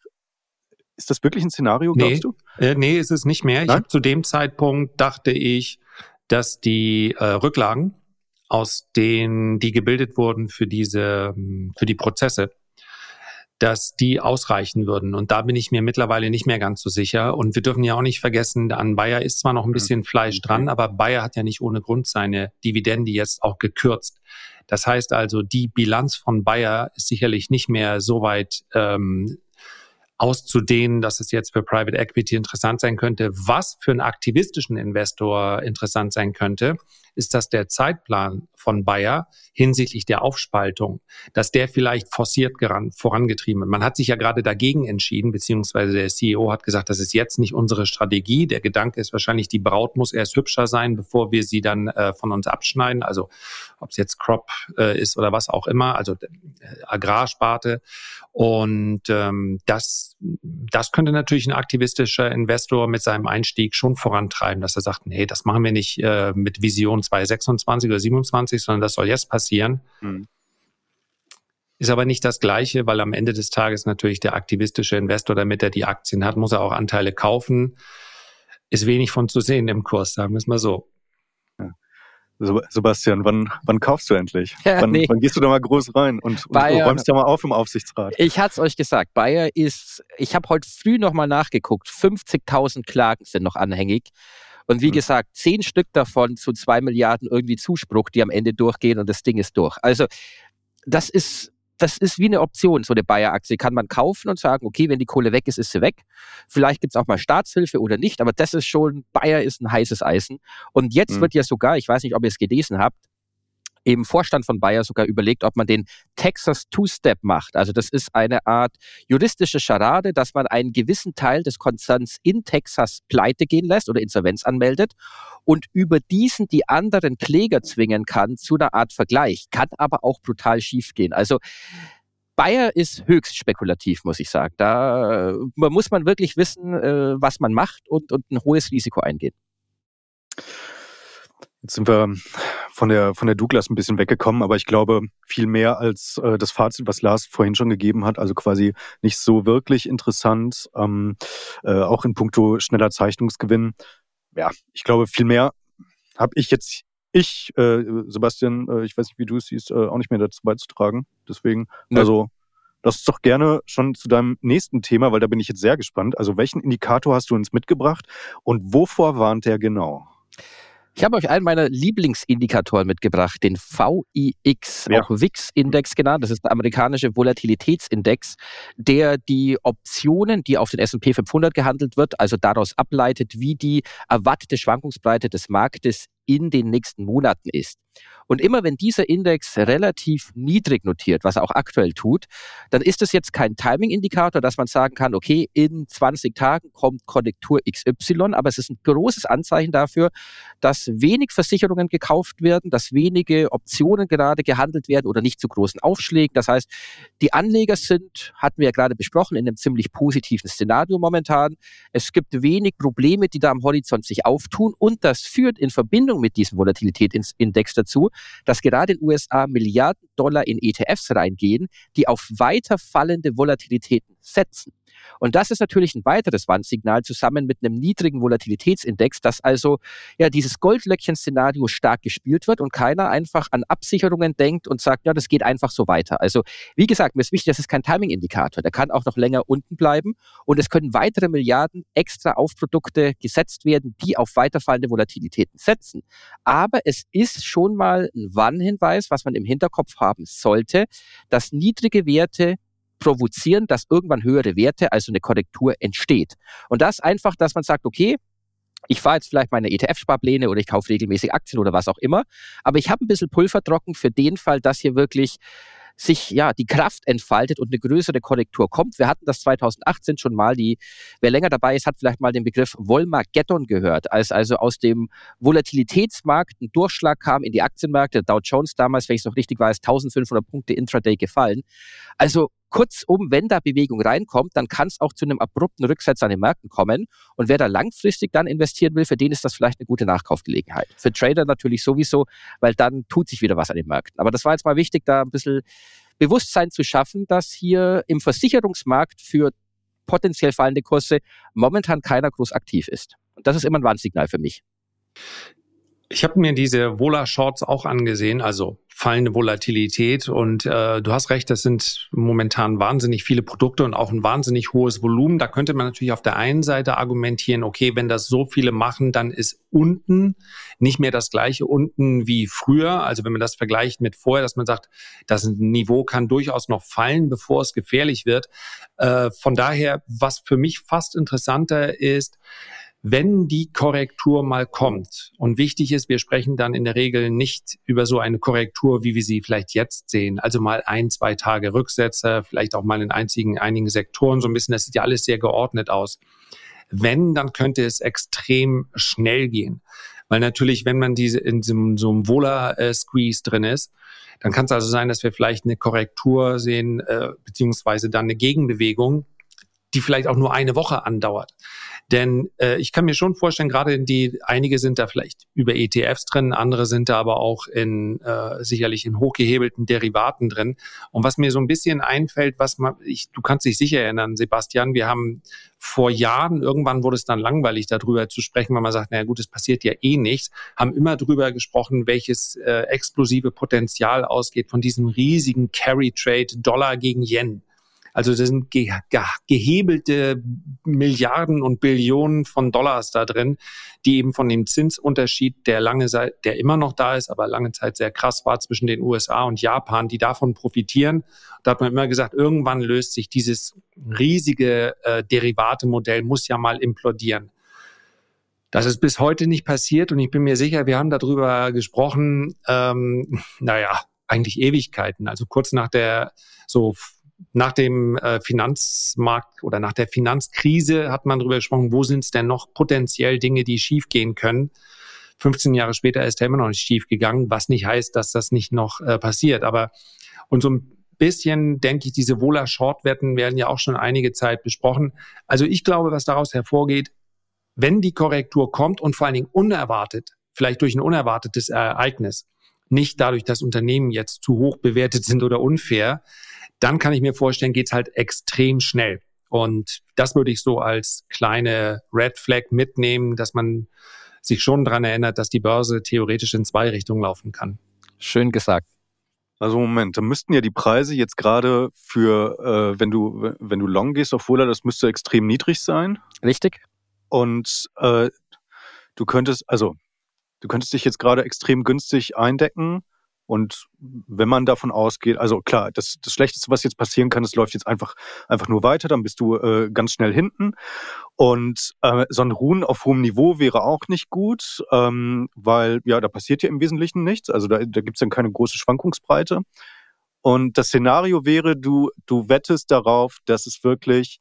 ist das wirklich ein Szenario, glaubst nee, du? Äh, nee, ist es nicht mehr. Ich hab, zu dem Zeitpunkt dachte ich, dass die äh, Rücklagen, aus denen die gebildet wurden für diese, für die Prozesse, dass die ausreichen würden. Und da bin ich mir mittlerweile nicht mehr ganz so sicher. Und wir dürfen ja auch nicht vergessen, an Bayer ist zwar noch ein bisschen mhm. Fleisch dran, aber Bayer hat ja nicht ohne Grund seine Dividende jetzt auch gekürzt. Das heißt also, die Bilanz von Bayer ist sicherlich nicht mehr so weit ähm, auszudehnen, dass es jetzt für Private Equity interessant sein könnte. Was für einen aktivistischen Investor interessant sein könnte, ist, dass der Zeitplan von Bayer hinsichtlich der Aufspaltung, dass der vielleicht forciert geran, vorangetrieben wird. Man hat sich ja gerade dagegen entschieden, beziehungsweise der C E O hat gesagt, das ist jetzt nicht unsere Strategie. Der Gedanke ist wahrscheinlich, die Braut muss erst hübscher sein, bevor wir sie dann äh, von uns abschneiden. Also ob es jetzt Crop äh, ist oder was auch immer, also äh, Agrarsparte. Und ähm, das, das könnte natürlich ein aktivistischer Investor mit seinem Einstieg schon vorantreiben, dass er sagt, nee, das machen wir nicht äh, mit Vision zwanzig sechsundzwanzig oder siebenundzwanzig, sondern das soll jetzt passieren. Mhm. Ist aber nicht das Gleiche, weil am Ende des Tages natürlich der aktivistische Investor, damit er die Aktien hat, muss er auch Anteile kaufen. Ist wenig von zu sehen im Kurs, sagen wir es mal so. Ja. Sebastian, wann, wann kaufst du endlich? Ja, wann, nee. wann gehst du da mal groß rein und, und Bayer, räumst ja mal auf im Aufsichtsrat? Ich hatte es euch gesagt, Bayer ist, ich habe heute früh nochmal nachgeguckt, fünfzigtausend Klagen sind noch anhängig. Und wie hm. gesagt, zehn Stück davon zu zwei Milliarden irgendwie Zuspruch, die am Ende durchgehen und das Ding ist durch. Also das ist, das ist wie eine Option. So eine Bayer-Aktie kann man kaufen und sagen, okay, wenn die Kohle weg ist, ist sie weg. Vielleicht gibt es auch mal Staatshilfe oder nicht, aber das ist schon, Bayer ist ein heißes Eisen. Und jetzt hm. wird ja sogar, ich weiß nicht, ob ihr es gelesen habt, im Vorstand von Bayer sogar überlegt, ob man den Texas Two-Step macht. Also das ist eine Art juristische Scharade, dass man einen gewissen Teil des Konzerns in Texas pleite gehen lässt oder Insolvenz anmeldet und über diesen die anderen Kläger zwingen kann zu einer Art Vergleich. Kann aber auch brutal schief gehen. Also Bayer ist höchst spekulativ, muss ich sagen. Da muss man wirklich wissen, was man macht und, und ein hohes Risiko eingehen. Jetzt sind wir von der, von der Douglas ein bisschen weggekommen, aber ich glaube, viel mehr als äh, das Fazit, was Lars vorhin schon gegeben hat, also quasi nicht so wirklich interessant, ähm, äh, auch in puncto schneller Zeichnungsgewinn. Ja, ich glaube, viel mehr habe ich jetzt, ich, äh, Sebastian, äh, ich weiß nicht, wie du es siehst, äh, auch nicht mehr dazu beizutragen. Deswegen, ja. also lass uns doch gerne schon zu deinem nächsten Thema, weil da bin ich jetzt sehr gespannt. Also welchen Indikator hast du uns mitgebracht und wovor warnt der genau? Ich habe euch einen meiner Lieblingsindikatoren mitgebracht, den V I X, ja. auch V I X-Index genannt. Das ist der amerikanische Volatilitätsindex, der die Optionen, die auf den S und P fünfhundert gehandelt wird, also daraus ableitet, wie die erwartete Schwankungsbreite des Marktes in den nächsten Monaten ist. Und immer wenn dieser Index relativ niedrig notiert, was er auch aktuell tut, dann ist es jetzt kein Timing-Indikator, dass man sagen kann, okay, in zwanzig Tagen kommt Korrektur X Y, aber es ist ein großes Anzeichen dafür, dass wenig Versicherungen gekauft werden, dass wenige Optionen gerade gehandelt werden oder nicht zu großen Aufschlägen. Das heißt, die Anleger sind, hatten wir ja gerade besprochen, in einem ziemlich positiven Szenario momentan. Es gibt wenig Probleme, die da am Horizont sich auftun und das führt in Verbindung mit diesem Volatilitätsindex dazu, dass gerade in den U S A Milliarden Dollar in E T Fs reingehen, die auf weiter fallende Volatilitäten setzen. Und das ist natürlich ein weiteres Warnsignal zusammen mit einem niedrigen Volatilitätsindex, dass also ja dieses Goldlöckchen-Szenario stark gespielt wird und keiner einfach an Absicherungen denkt und sagt, ja, das geht einfach so weiter. Also wie gesagt, mir ist wichtig, das ist kein Timing-Indikator. Der kann auch noch länger unten bleiben und es können weitere Milliarden extra auf Produkte gesetzt werden, die auf weiterfallende Volatilitäten setzen. Aber es ist schon mal ein Warnhinweis, was man im Hinterkopf haben sollte, dass niedrige Werte provozieren, dass irgendwann höhere Werte, also eine Korrektur entsteht. Und das einfach, dass man sagt, okay, ich fahre jetzt vielleicht meine E T F-Sparpläne oder ich kaufe regelmäßig Aktien oder was auch immer, aber ich habe ein bisschen Pulver trocken für den Fall, dass hier wirklich sich ja die Kraft entfaltet und eine größere Korrektur kommt. Wir hatten das zweitausendachtzehn schon mal, die, wer länger dabei ist, hat vielleicht mal den Begriff Wollmageddon gehört, als also aus dem Volatilitätsmarkt ein Durchschlag kam in die Aktienmärkte. Dow Jones damals, wenn ich es noch richtig weiß, eintausendfünfhundert Punkte Intraday gefallen. Also kurzum, wenn da Bewegung reinkommt, dann kann es auch zu einem abrupten Rücksetzer an den Märkten kommen. Und wer da langfristig dann investieren will, für den ist das vielleicht eine gute Nachkaufgelegenheit. Für Trader natürlich sowieso, weil dann tut sich wieder was an den Märkten. Aber das war jetzt mal wichtig, da ein bisschen Bewusstsein zu schaffen, dass hier im Versicherungsmarkt für potenziell fallende Kurse momentan keiner groß aktiv ist. Und das ist immer ein Warnsignal für mich. Ich habe mir diese Vola-Shorts auch angesehen, also fallende Volatilität. Und äh, du hast recht, das sind momentan wahnsinnig viele Produkte und auch ein wahnsinnig hohes Volumen. Da könnte man natürlich auf der einen Seite argumentieren, okay, wenn das so viele machen, dann ist unten nicht mehr das gleiche unten wie früher. Also wenn man das vergleicht mit vorher, dass man sagt, das Niveau kann durchaus noch fallen, bevor es gefährlich wird. Äh, von daher, was für mich fast interessanter ist, wenn die Korrektur mal kommt, und wichtig ist, wir sprechen dann in der Regel nicht über so eine Korrektur, wie wir sie vielleicht jetzt sehen, also mal ein, zwei Tage Rücksetzer, vielleicht auch mal in einzigen, einigen Sektoren so ein bisschen, das sieht ja alles sehr geordnet aus. Wenn, dann könnte es extrem schnell gehen. Weil natürlich, wenn man diese in so, so einem Vola-Squeeze drin ist, dann kann es also sein, dass wir vielleicht eine Korrektur sehen, äh, beziehungsweise dann eine Gegenbewegung, die vielleicht auch nur eine Woche andauert. Denn äh, ich kann mir schon vorstellen, gerade in die, einige sind da vielleicht über E T Fs drin, andere sind da aber auch in äh, sicherlich in hochgehebelten Derivaten drin. Und was mir so ein bisschen einfällt, was man, ich, du kannst dich sicher erinnern, Sebastian, wir haben vor Jahren, irgendwann wurde es dann langweilig, darüber zu sprechen, weil man sagt, naja gut, es passiert ja eh nichts, haben immer drüber gesprochen, welches äh, explosive Potenzial ausgeht von diesem riesigen Carry-Trade Dollar gegen Yen. Also das sind ge- ge- gehebelte Milliarden und Billionen von Dollars da drin, die eben von dem Zinsunterschied, der lange Zeit, der immer noch da ist, aber lange Zeit sehr krass war zwischen den U S A und Japan, die davon profitieren. Da hat man immer gesagt, irgendwann löst sich dieses riesige äh, Derivate-Modell, muss ja mal implodieren. Das ist bis heute nicht passiert und ich bin mir sicher, wir haben darüber gesprochen, ähm, naja, eigentlich Ewigkeiten. Also kurz nach der so Nach dem äh, Finanzmarkt oder nach der Finanzkrise hat man darüber gesprochen, wo sind es denn noch potenziell Dinge, die schiefgehen können. fünfzehn Jahre später ist der immer noch nicht schief gegangen, was nicht heißt, dass das nicht noch äh, passiert. Aber und so ein bisschen, denke ich, diese Vola-Short-Wetten werden ja auch schon einige Zeit besprochen. Also ich glaube, was daraus hervorgeht, wenn die Korrektur kommt und vor allen Dingen unerwartet, vielleicht durch ein unerwartetes Ereignis, nicht dadurch, dass Unternehmen jetzt zu hoch bewertet sind oder unfair, dann kann ich mir vorstellen, geht's halt extrem schnell. Und das würde ich so als kleine Red Flag mitnehmen, dass man sich schon daran erinnert, dass die Börse theoretisch in zwei Richtungen laufen kann. Schön gesagt. Also Moment, da müssten ja die Preise jetzt gerade für, äh, wenn du wenn du long gehst auf Vola, das müsste extrem niedrig sein. Richtig? Und äh, du könntest, also du könntest dich jetzt gerade extrem günstig eindecken. Und wenn man davon ausgeht, also klar, das, das Schlechteste, was jetzt passieren kann, es läuft jetzt einfach, einfach nur weiter, dann bist du äh, ganz schnell hinten. Und äh, so ein Ruhen auf hohem Niveau wäre auch nicht gut, ähm, weil ja, da passiert ja im Wesentlichen nichts. Also da, da gibt es dann keine große Schwankungsbreite. Und das Szenario wäre, du, du wettest darauf, dass es wirklich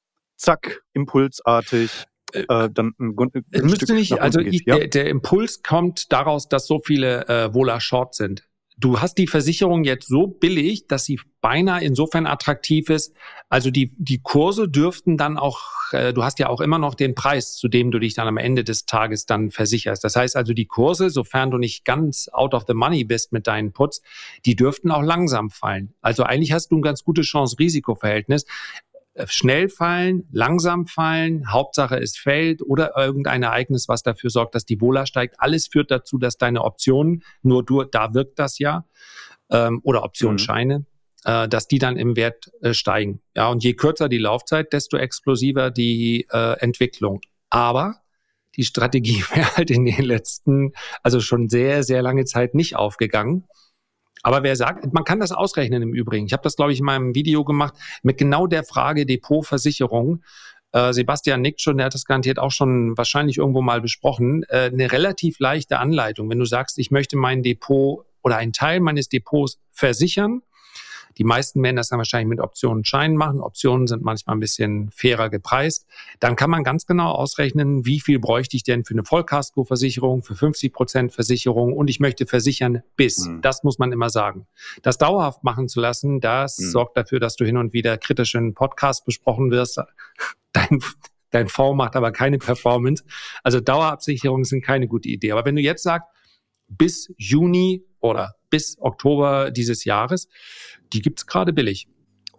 zack, impulsartig Äh, dann ein, ein es müsste Stück nicht, nach also unten geht, ich, ja? der, der Impuls kommt daraus, dass so viele äh, Vola Short sind. Du hast die Versicherung jetzt so billig, dass sie beinahe insofern attraktiv ist. Also die die Kurse dürften dann auch, äh, du hast ja auch immer noch den Preis, zu dem du dich dann am Ende des Tages dann versicherst. Das heißt also, die Kurse, sofern du nicht ganz out of the money bist mit deinen Puts, die dürften auch langsam fallen. Also eigentlich hast du ein ganz gutes Chance-Risiko-Verhältnis. Schnell fallen, langsam fallen, Hauptsache es fällt oder irgendein Ereignis, was dafür sorgt, dass die Vola steigt. Alles führt dazu, dass deine Optionen, nur du, da wirkt das ja, ähm, oder Optionsscheine, mhm. äh, dass die dann im Wert äh, steigen. Ja, und je kürzer die Laufzeit, desto explosiver die äh, Entwicklung. Aber die Strategie wäre halt in den letzten, also schon sehr, sehr lange Zeit nicht aufgegangen. Aber wer sagt, man kann das ausrechnen im Übrigen. Ich habe das, glaube ich, in meinem Video gemacht mit genau der Frage Depotversicherung. Äh, Sebastian nickt schon, der hat das garantiert auch schon wahrscheinlich irgendwo mal besprochen. Äh, eine relativ leichte Anleitung. Wenn du sagst, ich möchte mein Depot oder einen Teil meines Depots versichern, die meisten werden das dann wahrscheinlich mit Optionen und Scheinen machen. Optionen sind manchmal ein bisschen fairer gepreist. Dann kann man ganz genau ausrechnen, wie viel bräuchte ich denn für eine Vollkaskoversicherung, für fünfzig Prozent Versicherung und ich möchte versichern bis. Mhm. Das muss man immer sagen. Das dauerhaft machen zu lassen, das mhm. sorgt dafür, dass du hin und wieder kritisch in Podcasts besprochen wirst. Dein, dein Fonds macht aber keine Performance. Also Dauerabsicherungen sind keine gute Idee. Aber wenn du jetzt sagst, bis Juni oder bis Oktober dieses Jahres, die gibt's gerade billig.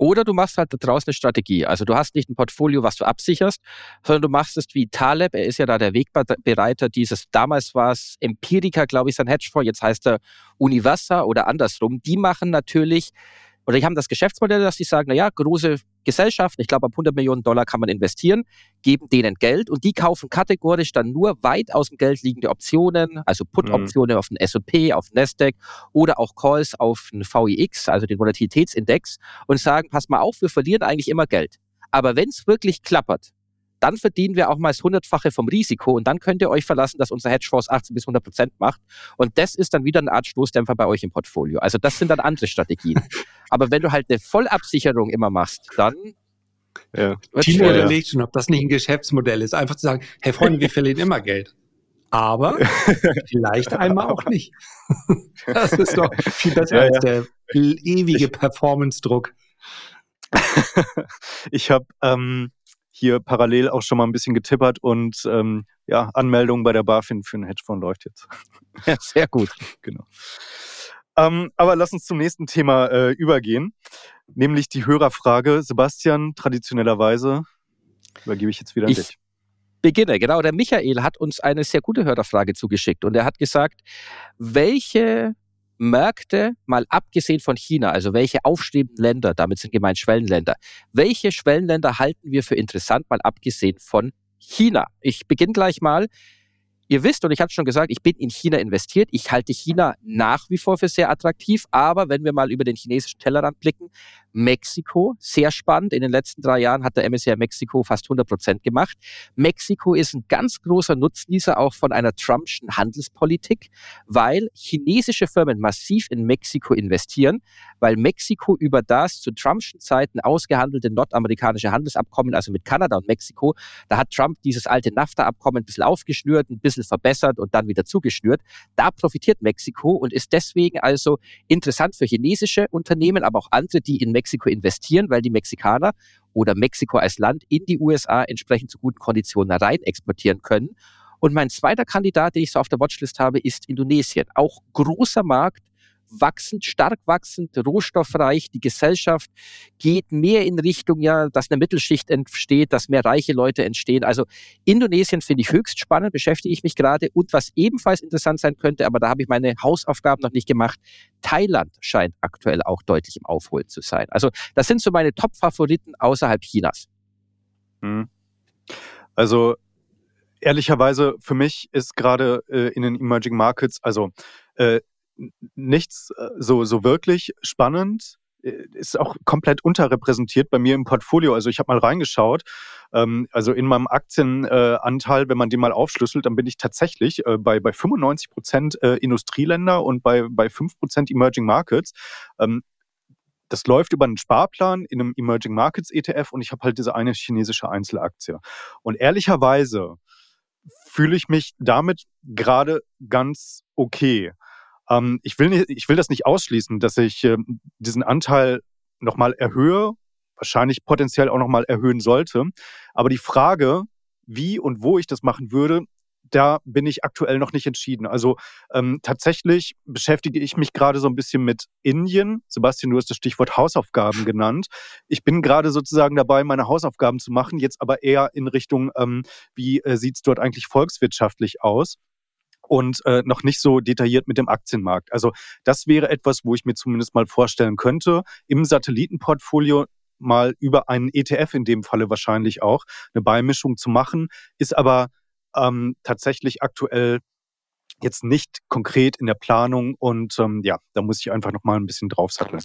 Oder du machst halt da draußen eine Strategie. Also du hast nicht ein Portfolio, was du absicherst, sondern du machst es wie Taleb. Er ist ja da der Wegbereiter dieses, damals war es Empirica, glaube ich, sein Hedgefonds, jetzt heißt er Universa oder andersrum. Die machen natürlich, oder die haben das Geschäftsmodell, dass sie sagen, naja, große Gesellschaften, ich glaube ab hundert Millionen Dollar kann man investieren, geben denen Geld und die kaufen kategorisch dann nur weit aus dem Geld liegende Optionen, also Put-Optionen mhm. auf den S und P, auf den Nasdaq oder auch Calls auf den V I X, also den Volatilitätsindex und sagen, pass mal auf, wir verlieren eigentlich immer Geld. Aber wenn es wirklich klappert, dann verdienen wir auch mal das Hundertfache vom Risiko und dann könnt ihr euch verlassen, dass unser Hedgefonds achtzig bis hundert Prozent macht und das ist dann wieder eine Art Stoßdämpfer bei euch im Portfolio. Also das sind dann andere Strategien. Aber wenn du halt eine Vollabsicherung immer machst, dann... Ja. Timo ja, überlegt schon, ob das nicht ein Geschäftsmodell ist. Einfach zu sagen, hey Freunde, wir verlieren immer Geld. Aber vielleicht einmal auch nicht. Das ist doch viel besser ja, als ja. der ewige Performance-Druck. Ich habe... Ähm hier parallel auch schon mal ein bisschen getippert und ähm, ja, Anmeldung bei der BaFin für einen Hedgefonds läuft jetzt. Ja, sehr gut. Genau. Ähm, aber lass uns zum nächsten Thema äh, übergehen, nämlich die Hörerfrage. Sebastian, traditionellerweise übergebe ich jetzt wieder an ich dich. Beginne, genau. Der Michael hat uns eine sehr gute Hörerfrage zugeschickt und er hat gesagt, welche Märkte, mal abgesehen von China, also welche aufstrebenden Länder, damit sind gemeint Schwellenländer, welche Schwellenländer halten wir für interessant, mal abgesehen von China? Ich beginne gleich mal. Ihr wisst, und ich hatte schon gesagt, ich bin in China investiert. Ich halte China nach wie vor für sehr attraktiv. Aber wenn wir mal über den chinesischen Tellerrand blicken, Mexiko, sehr spannend. In den letzten drei Jahren hat der M S C I Mexiko fast hundert Prozent gemacht. Mexiko ist ein ganz großer Nutznießer auch von einer Trumpschen Handelspolitik, weil chinesische Firmen massiv in Mexiko investieren, weil Mexiko über das zu Trumpschen Zeiten ausgehandelte nordamerikanische Handelsabkommen, also mit Kanada und Mexiko, da hat Trump dieses alte NAFTA-Abkommen ein bisschen aufgeschnürt, ein bisschen verbessert und dann wieder zugeschnürt. Da profitiert Mexiko und ist deswegen also interessant für chinesische Unternehmen, aber auch andere, die in Mexiko investieren, weil die Mexikaner oder Mexiko als Land in die U S A entsprechend zu guten Konditionen rein exportieren können. Und mein zweiter Kandidat, den ich so auf der Watchlist habe, ist Indonesien. Auch großer Markt, wachsend, stark wachsend, rohstoffreich. Die Gesellschaft geht mehr in Richtung, ja, dass eine Mittelschicht entsteht, dass mehr reiche Leute entstehen. Also Indonesien finde ich höchst spannend, beschäftige ich mich gerade. Und was ebenfalls interessant sein könnte, aber da habe ich meine Hausaufgaben noch nicht gemacht, Thailand scheint aktuell auch deutlich im Aufholen zu sein. Also das sind so meine Top-Favoriten außerhalb Chinas. Also ehrlicherweise für mich ist gerade äh, in den Emerging Markets, also äh, nichts so, so wirklich spannend, ist auch komplett unterrepräsentiert bei mir im Portfolio. Also ich habe mal reingeschaut, ähm, also in meinem Aktienanteil, äh, wenn man den mal aufschlüsselt, dann bin ich tatsächlich äh, bei, bei fünfundneunzig Prozent äh, Industrieländer und bei, bei fünf Prozent Emerging Markets. Ähm, das läuft über einen Sparplan in einem Emerging Markets E T F und ich habe halt diese eine chinesische Einzelaktie. Und ehrlicherweise fühle ich mich damit gerade ganz okay. Ähm, ich will nicht, ich will das nicht ausschließen, dass ich ähm, diesen Anteil nochmal erhöhe, wahrscheinlich potenziell auch nochmal erhöhen sollte. Aber die Frage, wie und wo ich das machen würde, da bin ich aktuell noch nicht entschieden. Also ähm, tatsächlich beschäftige ich mich gerade so ein bisschen mit Indien. Sebastian, du hast das Stichwort Hausaufgaben genannt. Ich bin gerade sozusagen dabei, meine Hausaufgaben zu machen, jetzt aber eher in Richtung, ähm, wie äh, sieht es dort eigentlich volkswirtschaftlich aus? Und äh, noch nicht so detailliert mit dem Aktienmarkt. Also das wäre etwas, wo ich mir zumindest mal vorstellen könnte, im Satellitenportfolio mal über einen E T F in dem Falle wahrscheinlich auch eine Beimischung zu machen, ist aber ähm, tatsächlich aktuell jetzt nicht konkret in der Planung und ähm, ja, da muss ich einfach noch mal ein bisschen draufsatteln.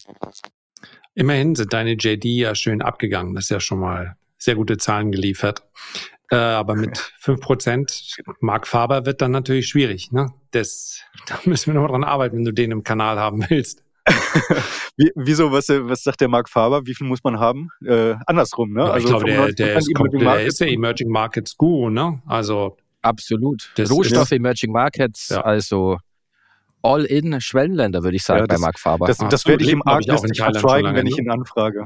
Immerhin sind deine J D ja schön abgegangen. Das ist ja schon mal sehr gute Zahlen geliefert. Äh, aber mit fünf Prozent Mark Faber wird dann natürlich schwierig. Ne? Das, da müssen wir noch dran arbeiten, wenn du den im Kanal haben willst. Wie, wieso, was, was sagt der Mark Faber? Wie viel muss man haben? Äh, andersrum, ne? Ja, also ich glaube, der, der, ist, kommt, der ist der Emerging Markets Guru, ne? Also absolut. Rohstoffe, Emerging Markets, ja. Also All-in Schwellenländer, würde ich sagen, ja, das, bei Mark Faber. Das, das, das werde ich ihm arglistig verschweigen, wenn ich ihn anfrage.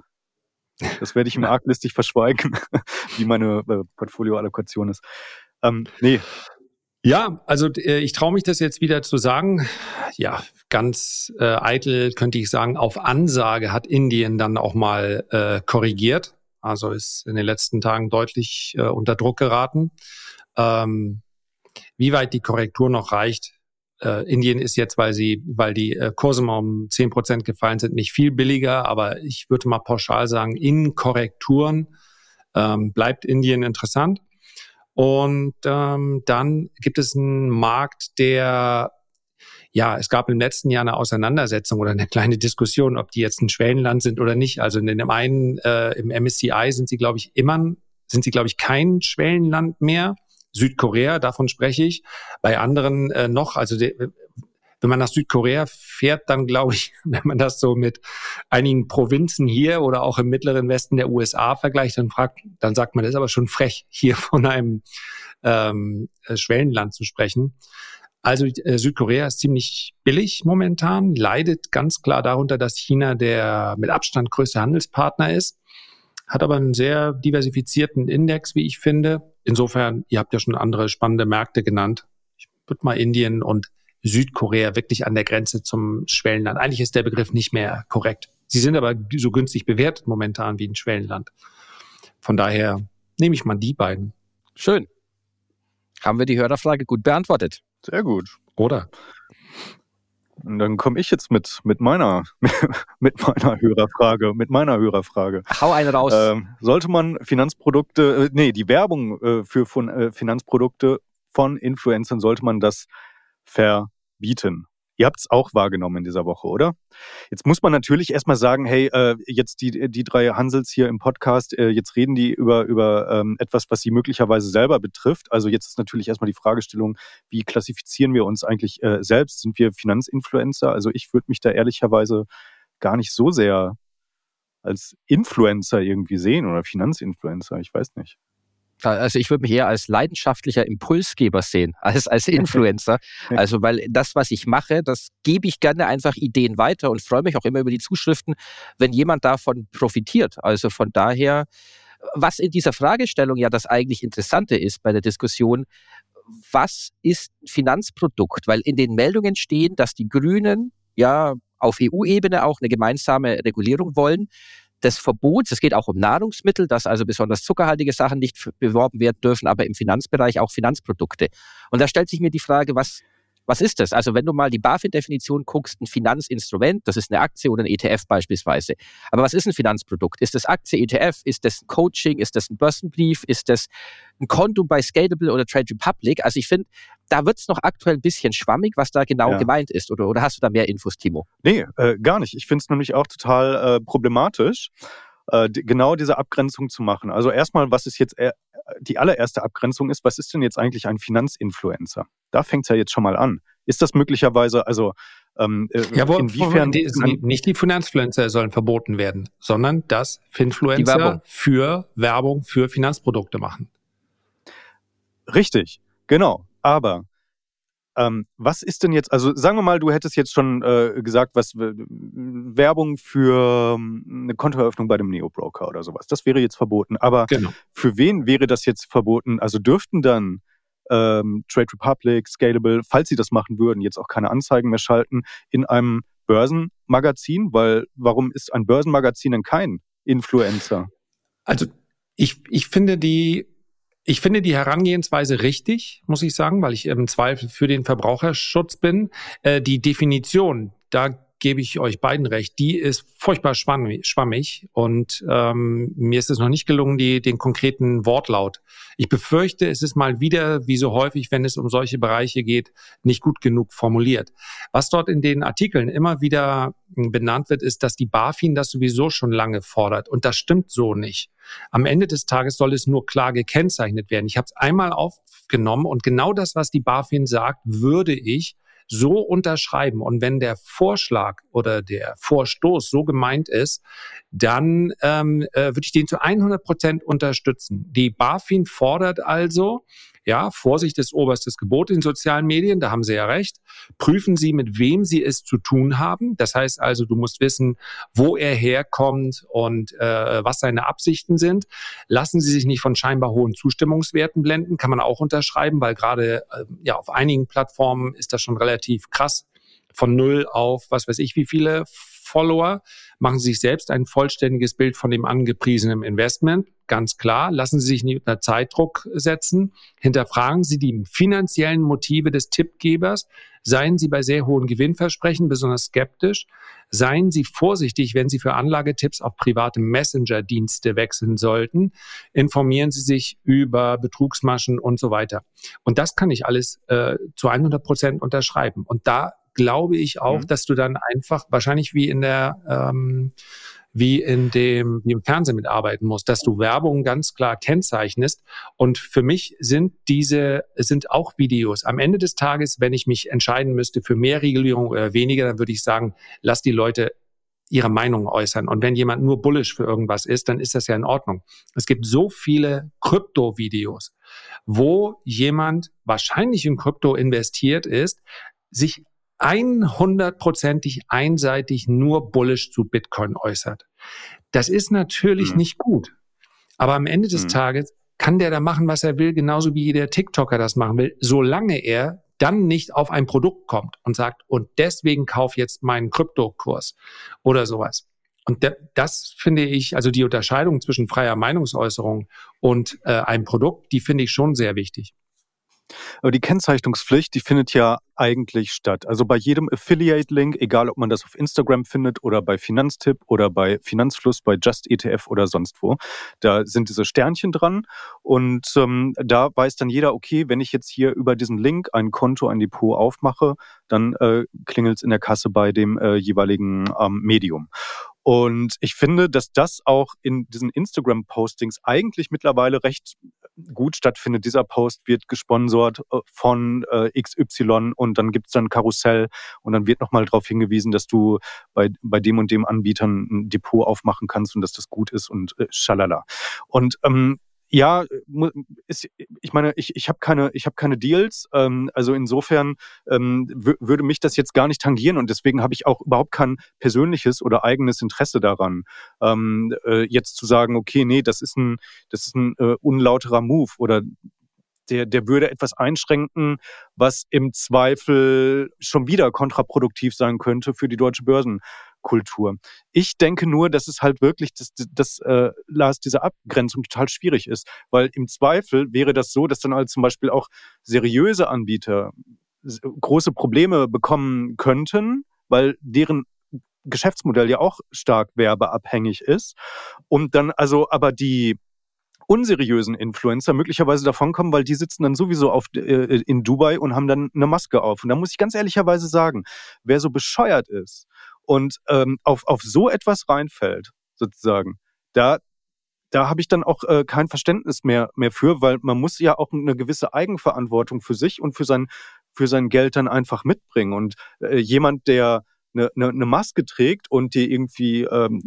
Das werde ich ihm arglistig verschweigen, wie meine äh, Portfolio-Allokation ist. Ähm, nee. Ja, also äh, ich traue mich das jetzt wieder zu sagen. Ja, ganz äh, eitel könnte ich sagen, auf Ansage hat Indien dann auch mal äh, korrigiert. Also ist in den letzten Tagen deutlich äh, unter Druck geraten. Ähm, wie weit die Korrektur noch reicht, äh, Indien ist jetzt, weil sie, weil die äh, Kurse mal um zehn Prozent gefallen sind, nicht viel billiger, aber ich würde mal pauschal sagen, in Korrekturen ähm, bleibt Indien interessant. Und ähm, dann gibt es einen Markt, der, ja, es gab im letzten Jahr eine Auseinandersetzung oder eine kleine Diskussion, ob die jetzt ein Schwellenland sind oder nicht. Also in dem einen, äh, im M S C I sind sie, glaube ich, immer, sind sie, glaube ich, kein Schwellenland mehr. Südkorea, davon spreche ich. Bei anderen äh, noch, also de, wenn man nach Südkorea fährt, dann glaube ich, wenn man das so mit einigen Provinzen hier oder auch im mittleren Westen der U S A vergleicht, dann fragt, dann sagt man, das ist aber schon frech, hier von einem ähm, Schwellenland zu sprechen. Also äh, Südkorea ist ziemlich billig momentan, leidet ganz klar darunter, dass China der mit Abstand größte Handelspartner ist, hat aber einen sehr diversifizierten Index, wie ich finde. Insofern, ihr habt ja schon andere spannende Märkte genannt. Ich würde mal Indien und Südkorea wirklich an der Grenze zum Schwellenland. Eigentlich ist der Begriff nicht mehr korrekt. Sie sind aber so günstig bewertet momentan wie ein Schwellenland. Von daher nehme ich mal die beiden. Schön. Haben wir die Hörerfrage gut beantwortet. Sehr gut. Oder? Und dann komme ich jetzt mit, mit meiner, mit meiner Hörerfrage, mit meiner Hörerfrage. Hau einen raus. Ähm, sollte man Finanzprodukte, äh, nee, die Werbung äh, für von, äh, Finanzprodukte von Influencern, sollte man das verbieten? Ihr habt es auch wahrgenommen in dieser Woche, oder? Jetzt muss man natürlich erstmal sagen, hey, äh, jetzt die, die drei Hansels hier im Podcast, äh, jetzt reden die über, über ähm, etwas, was sie möglicherweise selber betrifft. Also jetzt ist natürlich erstmal die Fragestellung, wie klassifizieren wir uns eigentlich äh, selbst? Sind wir Finanzinfluencer? Also ich würde mich da ehrlicherweise gar nicht so sehr als Influencer irgendwie sehen oder Finanzinfluencer, ich weiß nicht. Also ich würde mich eher als leidenschaftlicher Impulsgeber sehen, als als Influencer. Also weil das, was ich mache, das gebe ich gerne einfach Ideen weiter und freue mich auch immer über die Zuschriften, wenn jemand davon profitiert. Also von daher, was in dieser Fragestellung ja das eigentlich Interessante ist bei der Diskussion, was ist ein Finanzprodukt? Weil in den Meldungen stehen, dass die Grünen ja auf E U-Ebene auch eine gemeinsame Regulierung wollen. Des Verbots, es geht auch um Nahrungsmittel, dass also besonders zuckerhaltige Sachen nicht beworben werden dürfen, aber im Finanzbereich auch Finanzprodukte. Und da stellt sich mir die Frage, was, was ist das? Also wenn du mal die BaFin-Definition guckst, ein Finanzinstrument, das ist eine Aktie oder ein E T F beispielsweise. Aber was ist ein Finanzprodukt? Ist das Aktie, E T F? Ist das ein Coaching? Ist das ein Börsenbrief? Ist das ein Konto bei Scalable oder Trade Republic? Also ich finde, da wird es noch aktuell ein bisschen schwammig, was da genau ja. gemeint ist. Oder, oder hast du da mehr Infos, Timo? Nee, äh, gar nicht. Ich finde es nämlich auch total äh, problematisch, äh, die, genau diese Abgrenzung zu machen. Also erstmal, was ist jetzt äh, die allererste Abgrenzung ist, was ist denn jetzt eigentlich ein Finanzinfluencer? Da fängt es ja jetzt schon mal an. Ist das möglicherweise, also ähm, äh, ja, wo, inwiefern... Wo, die, nicht die Finanzfluencer sollen verboten werden, sondern dass Finfluencer Werbung. für Werbung für Finanzprodukte machen. Richtig, genau. Aber ähm, was ist denn jetzt, also sagen wir mal, du hättest jetzt schon äh, gesagt, was äh, Werbung für ähm, eine Kontoeröffnung bei dem Neo-Broker oder sowas, das wäre jetzt verboten. Aber genau. Für wen wäre das jetzt verboten? Also dürften dann ähm, Trade Republic, Scalable, falls sie das machen würden, jetzt auch keine Anzeigen mehr schalten in einem Börsenmagazin? Weil warum ist ein Börsenmagazin denn kein Influencer? Also ich, ich finde die Ich finde die Herangehensweise richtig, muss ich sagen, weil ich im Zweifel für den Verbraucherschutz bin. Äh, die Definition, da gebe ich euch beiden recht, die ist furchtbar schwammig und ähm, mir ist es noch nicht gelungen, die, den konkreten Wortlaut. Ich befürchte, es ist mal wieder, wie so häufig, wenn es um solche Bereiche geht, nicht gut genug formuliert. Was dort in den Artikeln immer wieder benannt wird, ist, dass die BaFin das sowieso schon lange fordert und das stimmt so nicht. Am Ende des Tages soll es nur klar gekennzeichnet werden. Ich habe es einmal aufgenommen und genau das, was die BaFin sagt, würde ich so unterschreiben. Und wenn der Vorschlag oder der Vorstoß so gemeint ist, dann ähm, äh, würde ich den zu hundert Prozent unterstützen. Die BaFin fordert also, ja, Vorsicht ist oberstes Gebot in sozialen Medien, da haben Sie ja recht. Prüfen Sie, mit wem Sie es zu tun haben. Das heißt also, du musst wissen, wo er herkommt und äh, was seine Absichten sind. Lassen Sie sich nicht von scheinbar hohen Zustimmungswerten blenden, kann man auch unterschreiben, weil gerade äh, ja auf einigen Plattformen ist das schon relativ krass von null auf, was weiß ich, wie viele Follower, machen Sie sich selbst ein vollständiges Bild von dem angepriesenen Investment, ganz klar. Lassen Sie sich nicht unter Zeitdruck setzen. Hinterfragen Sie die finanziellen Motive des Tippgebers. Seien Sie bei sehr hohen Gewinnversprechen besonders skeptisch. Seien Sie vorsichtig, wenn Sie für Anlagetipps auf private Messenger-Dienste wechseln sollten. Informieren Sie sich über Betrugsmaschen und so weiter. Und das kann ich alles äh, zu hundert Prozent unterschreiben. Und da glaube ich auch, mhm. dass du dann einfach wahrscheinlich wie in der ähm, wie in dem wie im Fernsehen mitarbeiten musst, dass du Werbung ganz klar kennzeichnest. Und für mich sind diese sind auch Videos. Am Ende des Tages, wenn ich mich entscheiden müsste für mehr Regulierung oder weniger, dann würde ich sagen, lass die Leute ihre Meinung äußern. Und wenn jemand nur bullish für irgendwas ist, dann ist das ja in Ordnung. Es gibt so viele Krypto-Videos, wo jemand wahrscheinlich in Krypto investiert ist, sich hundertprozentig einseitig nur bullish zu Bitcoin äußert. Das ist natürlich mhm. nicht gut. Aber am Ende des mhm. Tages kann der da machen, was er will, genauso wie jeder TikToker das machen will, solange er dann nicht auf ein Produkt kommt und sagt, und deswegen kauf jetzt meinen Kryptokurs oder sowas. Und de- das finde ich, also die Unterscheidung zwischen freier Meinungsäußerung und äh, einem Produkt, die finde ich schon sehr wichtig. Aber die Kennzeichnungspflicht, die findet ja eigentlich statt. Also bei jedem Affiliate-Link, egal ob man das auf Instagram findet oder bei Finanztipp oder bei Finanzfluss, bei Just E T F oder sonst wo, da sind diese Sternchen dran und ähm, da weiß dann jeder, okay, wenn ich jetzt hier über diesen Link ein Konto, ein Depot aufmache, dann äh, klingelt es in der Kasse bei dem äh, jeweiligen ähm, Medium. Und ich finde, dass das auch in diesen Instagram-Postings eigentlich mittlerweile recht gut stattfindet. Dieser Post wird gesponsert von äh, X Y und dann gibt's dann Karussell und dann wird nochmal darauf hingewiesen, dass du bei, bei dem und dem Anbietern ein Depot aufmachen kannst und dass das gut ist und äh, schalala. Und ähm, ja, ist, ich meine, ich, ich habe keine, ich habe keine Deals. Ähm, also insofern ähm, w- würde mich das jetzt gar nicht tangieren und deswegen habe ich auch überhaupt kein persönliches oder eigenes Interesse daran, ähm, äh, jetzt zu sagen, okay, nee, das ist ein, das ist ein äh, unlauterer Move oder der, der würde etwas einschränken, was im Zweifel schon wieder kontraproduktiv sein könnte für die deutsche Börsenkultur. Ich denke nur, dass es halt wirklich, dass, dass äh, Lars, diese Abgrenzung total schwierig ist, weil im Zweifel wäre das so, dass dann halt zum Beispiel auch seriöse Anbieter große Probleme bekommen könnten, weil deren Geschäftsmodell ja auch stark werbeabhängig ist und dann also aber die unseriösen Influencer möglicherweise davonkommen, weil die sitzen dann sowieso auf, äh, in Dubai und haben dann eine Maske auf. Und da muss ich ganz ehrlicherweise sagen, wer so bescheuert ist und ähm, auf, auf so etwas reinfällt, sozusagen, da, da habe ich dann auch äh, kein Verständnis mehr, mehr für, weil man muss ja auch eine gewisse Eigenverantwortung für sich und für sein, für sein Geld dann einfach mitbringen. Und äh, jemand, der eine, eine, eine Maske trägt und die irgendwie ähm,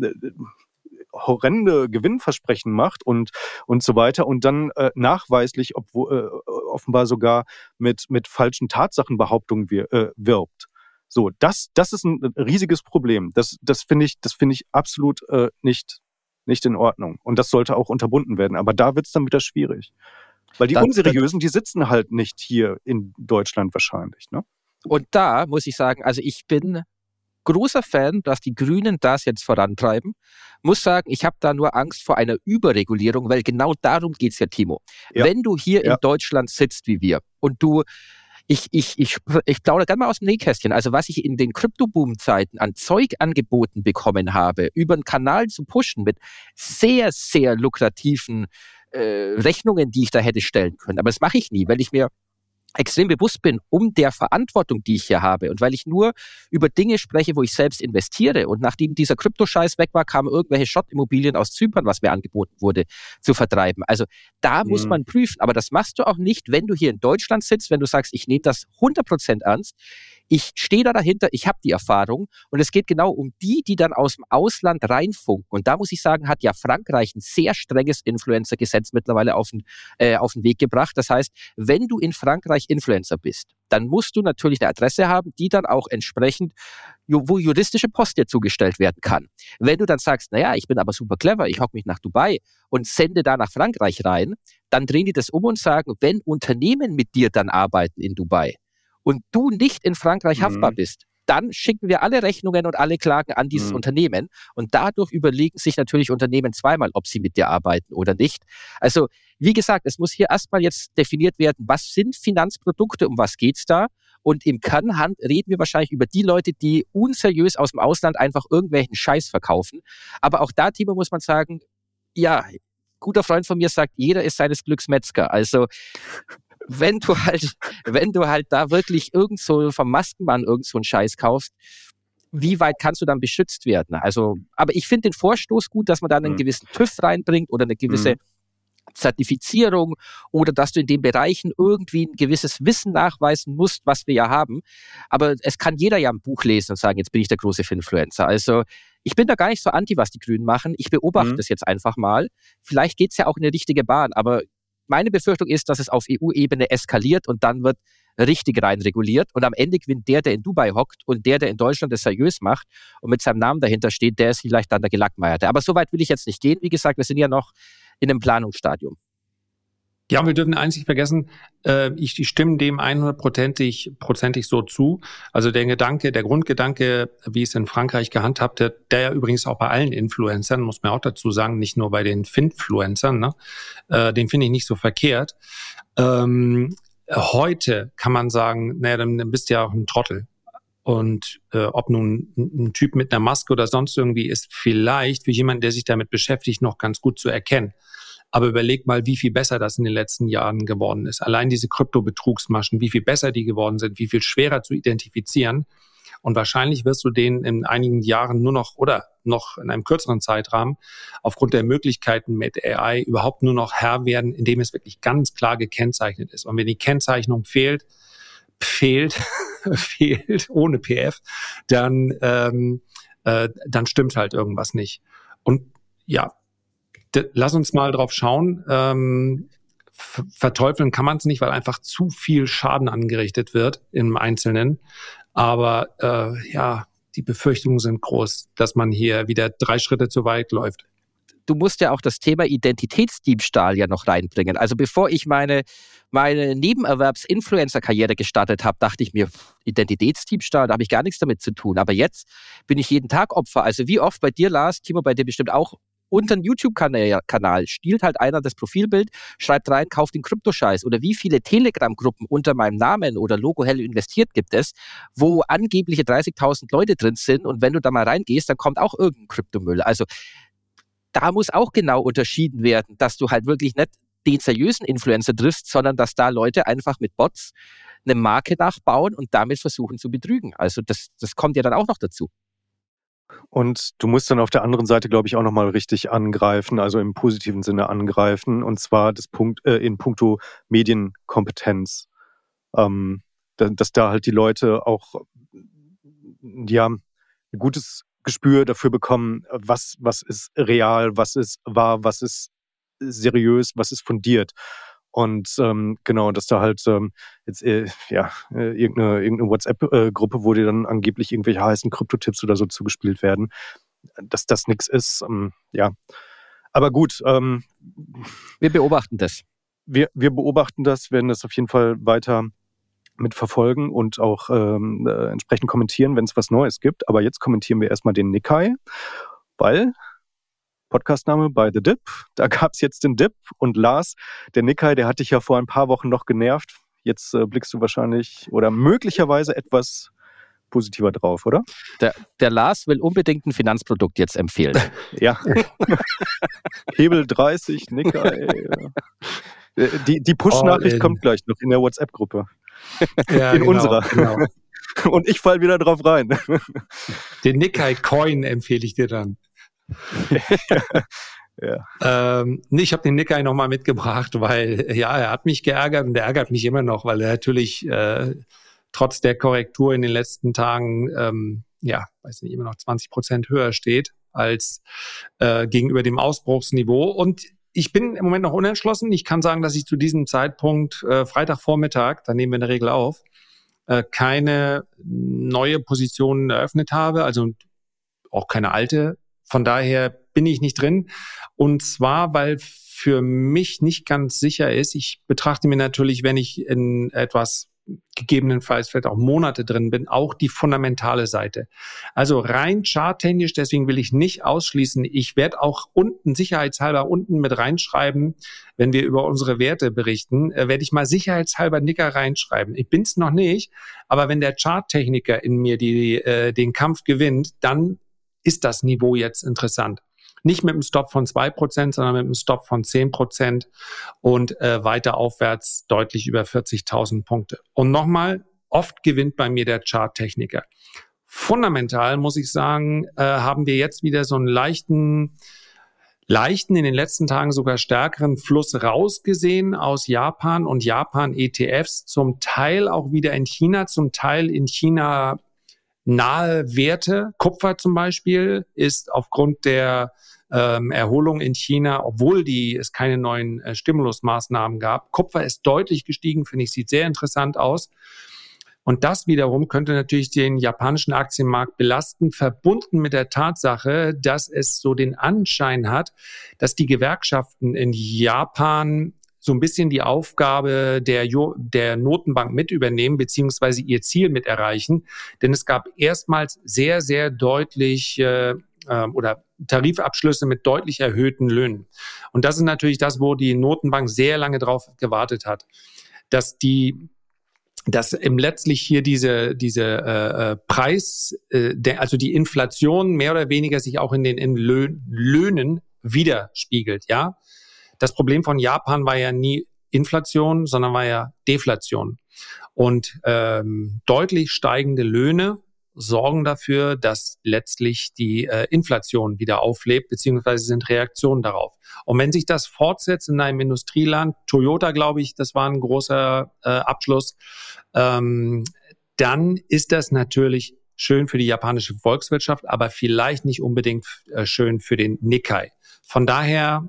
horrende Gewinnversprechen macht und und so weiter und dann äh, nachweislich, obwohl äh, offenbar sogar mit mit falschen Tatsachenbehauptungen wir, äh, wirbt. So, das das ist ein riesiges Problem. Das das finde ich das finde ich absolut äh, nicht nicht in Ordnung und das sollte auch unterbunden werden. Aber da wird es dann wieder schwierig, weil die das, Unseriösen, die sitzen halt nicht hier in Deutschland wahrscheinlich, ne? Und da muss ich sagen, also ich bin großer Fan, dass die Grünen das jetzt vorantreiben. Muss sagen, ich habe da nur Angst vor einer Überregulierung, weil genau darum geht's ja, Timo. Ja. Wenn du hier ja. in Deutschland sitzt wie wir und du, ich, ich, ich, ich plaudere gerne mal aus dem Nähkästchen, also was ich in den Kryptoboom-Zeiten an Zeug angeboten bekommen habe, über einen Kanal zu pushen mit sehr, sehr lukrativen äh, Rechnungen, die ich da hätte stellen können. Aber das mache ich nie, weil ich mir extrem bewusst bin, um der Verantwortung, die ich hier habe und weil ich nur über Dinge spreche, wo ich selbst investiere und nachdem dieser Kryptoscheiß weg war, kamen irgendwelche Schottimmobilien aus Zypern, was mir angeboten wurde, zu vertreiben. Also da mhm. muss man prüfen, aber das machst du auch nicht, wenn du hier in Deutschland sitzt, wenn du sagst, ich nehme das hundert Prozent ernst, ich stehe da dahinter, ich habe die Erfahrung und es geht genau um die, die dann aus dem Ausland reinfunken. Und da muss ich sagen, hat ja Frankreich ein sehr strenges Influencer-Gesetz mittlerweile auf den, äh, auf den Weg gebracht. Das heißt, wenn du in Frankreich Influencer bist, dann musst du natürlich eine Adresse haben, die dann auch entsprechend, wo juristische Post dir zugestellt werden kann. Wenn du dann sagst, naja, ich bin aber super clever, ich hocke mich nach Dubai und sende da nach Frankreich rein, dann drehen die das um und sagen, wenn Unternehmen mit dir dann arbeiten in Dubai, und du nicht in Frankreich mhm. haftbar bist, dann schicken wir alle Rechnungen und alle Klagen an dieses mhm. Unternehmen. Und dadurch überlegen sich natürlich Unternehmen zweimal, ob sie mit dir arbeiten oder nicht. Also, wie gesagt, es muss hier erstmal jetzt definiert werden, was sind Finanzprodukte, um was geht's da? Und im Kernhand reden wir wahrscheinlich über die Leute, die unseriös aus dem Ausland einfach irgendwelchen Scheiß verkaufen. Aber auch da, Timo, muss man sagen, ja, guter Freund von mir sagt, jeder ist seines Glücks Metzger. Also, wenn du halt, wenn du halt da wirklich irgend so vom Maskenmann irgend so einen Scheiß kaufst, wie weit kannst du dann beschützt werden? Also, aber ich finde den Vorstoß gut, dass man da einen mhm. gewissen TÜV reinbringt oder eine gewisse mhm. Zertifizierung oder dass du in den Bereichen irgendwie ein gewisses Wissen nachweisen musst, was wir ja haben. Aber es kann jeder ja ein Buch lesen und sagen, jetzt bin ich der große Finfluencer. Also ich bin da gar nicht so anti, was die Grünen machen. Ich beobachte mhm. das jetzt einfach mal. Vielleicht geht es ja auch in eine richtige Bahn, aber meine Befürchtung ist, dass es auf E U-Ebene eskaliert und dann wird richtig rein reguliert und am Ende gewinnt der, der in Dubai hockt und der, der in Deutschland das seriös macht und mit seinem Namen dahinter steht, der ist vielleicht dann der Gelackmeierte. Aber so weit will ich jetzt nicht gehen. Wie gesagt, wir sind ja noch in einem Planungsstadium. Ja, wir dürfen eins nicht vergessen, äh, ich, ich stimme dem hundertprozentig prozentig so zu. Also der Gedanke, der Grundgedanke, wie es in Frankreich gehandhabt wird, der ja übrigens auch bei allen Influencern, muss man auch dazu sagen, nicht nur bei den Finfluencern, ne, äh, den finde ich nicht so verkehrt. Ähm, heute kann man sagen, naja, dann bist du ja auch ein Trottel. Und äh, ob nun ein, ein Typ mit einer Maske oder sonst irgendwie ist vielleicht für jemanden, der sich damit beschäftigt, noch ganz gut zu erkennen. Aber überleg mal, wie viel besser das in den letzten Jahren geworden ist. Allein diese Krypto-Betrugsmaschen, wie viel besser die geworden sind, wie viel schwerer zu identifizieren. Und wahrscheinlich wirst du denen in einigen Jahren nur noch oder noch in einem kürzeren Zeitrahmen aufgrund der Möglichkeiten mit A I überhaupt nur noch Herr werden, indem es wirklich ganz klar gekennzeichnet ist. Und wenn die Kennzeichnung fehlt, fehlt, fehlt ohne P F, dann, ähm, äh, dann stimmt halt irgendwas nicht. Und ja, d- lass uns mal drauf schauen. Ähm, f- verteufeln kann man es nicht, weil einfach zu viel Schaden angerichtet wird im Einzelnen. Aber äh, ja, die Befürchtungen sind groß, dass man hier wieder drei Schritte zu weit läuft. Du musst ja auch das Thema Identitätsdiebstahl ja noch reinbringen. Also bevor ich meine, meine Nebenerwerbs-Influencer-Karriere gestartet habe, dachte ich mir, Identitätsdiebstahl, da habe ich gar nichts damit zu tun. Aber jetzt bin ich jeden Tag Opfer. Also wie oft bei dir, Lars, Timo, bei dir bestimmt auch, unter einem YouTube-Kanal stiehlt halt einer das Profilbild, schreibt rein, kauft den Kryptoscheiß. Oder wie viele Telegram-Gruppen unter meinem Namen oder Logo Helle investiert gibt es, wo angebliche dreißigtausend Leute drin sind und wenn du da mal reingehst, dann kommt auch irgendein Kryptomüll. Also da muss auch genau unterschieden werden, dass du halt wirklich nicht den seriösen Influencer triffst, sondern dass da Leute einfach mit Bots eine Marke nachbauen und damit versuchen zu betrügen. Also das, das kommt ja dann auch noch dazu. Und du musst dann auf der anderen Seite, glaube ich, auch nochmal richtig angreifen, also im positiven Sinne angreifen, und zwar das Punkt äh, in puncto Medienkompetenz. Ähm, da, dass da halt die Leute auch ja, ein gutes Gespür dafür bekommen, was, was ist real, was ist wahr, was ist seriös, was ist fundiert. Und ähm, genau, dass da halt ähm, jetzt äh, ja, äh, irgendeine, irgendeine WhatsApp-Gruppe, wo dir dann angeblich irgendwelche heißen Kryptotipps oder so zugespielt werden, dass das nichts ist. Ähm, ja, aber gut. Ähm, wir beobachten das. Wir, wir beobachten das, werden das auf jeden Fall weiter mitverfolgen und auch ähm, äh, entsprechend kommentieren, wenn es was Neues gibt. Aber jetzt kommentieren wir erstmal den Nikkei, weil Podcastname bei The Dip, da gab es jetzt den Dip und Lars, der Nikkei, der hat dich ja vor ein paar Wochen noch genervt. Jetzt äh, blickst du wahrscheinlich oder möglicherweise etwas positiver drauf, oder? Der, der Lars will unbedingt ein Finanzprodukt jetzt empfehlen. Ja. Hebel dreißig, Nikkei. Ja. Die, die Push-Nachricht kommt gleich noch in der WhatsApp-Gruppe. Ja, in genau, unserer. Genau. Und ich fall wieder drauf rein. Den Nikkei-Coin empfehle ich dir dann. Ja. Ähm, nee, ich habe den Nikkei nochmal mitgebracht, weil ja, er hat mich geärgert und er ärgert mich immer noch, weil er natürlich äh, trotz der Korrektur in den letzten Tagen, ähm, ja, weiß nicht, immer noch zwanzig Prozent höher steht als äh, gegenüber dem Ausbruchsniveau. Und ich bin im Moment noch unentschlossen. Ich kann sagen, dass ich zu diesem Zeitpunkt, äh, Freitagvormittag, da nehmen wir in der Regel auf, äh, keine neue Position eröffnet habe, also auch keine alte. Von daher bin ich nicht drin. Und zwar, weil für mich nicht ganz sicher ist, ich betrachte mir natürlich, wenn ich in etwas gegebenenfalls vielleicht auch Monate drin bin, auch die fundamentale Seite. Also rein charttechnisch, deswegen will ich nicht ausschließen, ich werde auch unten, sicherheitshalber unten mit reinschreiben, wenn wir über unsere Werte berichten, äh, werde ich mal sicherheitshalber Nicker reinschreiben. Ich bin's noch nicht, aber wenn der Charttechniker in mir die, äh, den Kampf gewinnt, dann ist das Niveau jetzt interessant. Nicht mit einem Stop von zwei Prozent, sondern mit einem Stop von zehn Prozent und äh, weiter aufwärts deutlich über vierzigtausend Punkte. Und nochmal, oft gewinnt bei mir der Charttechniker. Fundamental, muss ich sagen, äh, haben wir jetzt wieder so einen leichten, leichten, in den letzten Tagen sogar stärkeren Fluss rausgesehen aus Japan und Japan-E T Fs, zum Teil auch wieder in China, zum Teil in China nahe Werte. Kupfer zum Beispiel ist aufgrund der ähm, Erholung in China, obwohl die, es keine neuen äh, Stimulusmaßnahmen gab. Kupfer ist deutlich gestiegen, finde ich, sieht sehr interessant aus. Und das wiederum könnte natürlich den japanischen Aktienmarkt belasten, verbunden mit der Tatsache, dass es so den Anschein hat, dass die Gewerkschaften in Japan so ein bisschen die Aufgabe der, jo- der Notenbank mit übernehmen, beziehungsweise ihr Ziel mit erreichen. Denn es gab erstmals sehr, sehr deutlich äh, äh, oder Tarifabschlüsse mit deutlich erhöhten Löhnen. Und das ist natürlich das, wo die Notenbank sehr lange drauf gewartet hat, dass die dass im letztlich hier diese diese äh, Preis, äh, der, also die Inflation mehr oder weniger sich auch in den in Lö- Löhnen widerspiegelt, ja. Das Problem von Japan war ja nie Inflation, sondern war ja Deflation. Und ähm, deutlich steigende Löhne sorgen dafür, dass letztlich die äh, Inflation wieder auflebt, beziehungsweise sind Reaktionen darauf. Und wenn sich das fortsetzt in einem Industrieland, Toyota, glaube ich, das war ein großer äh, Abschluss, ähm, dann ist das natürlich schön für die japanische Volkswirtschaft, aber vielleicht nicht unbedingt äh, schön für den Nikkei. Von daher,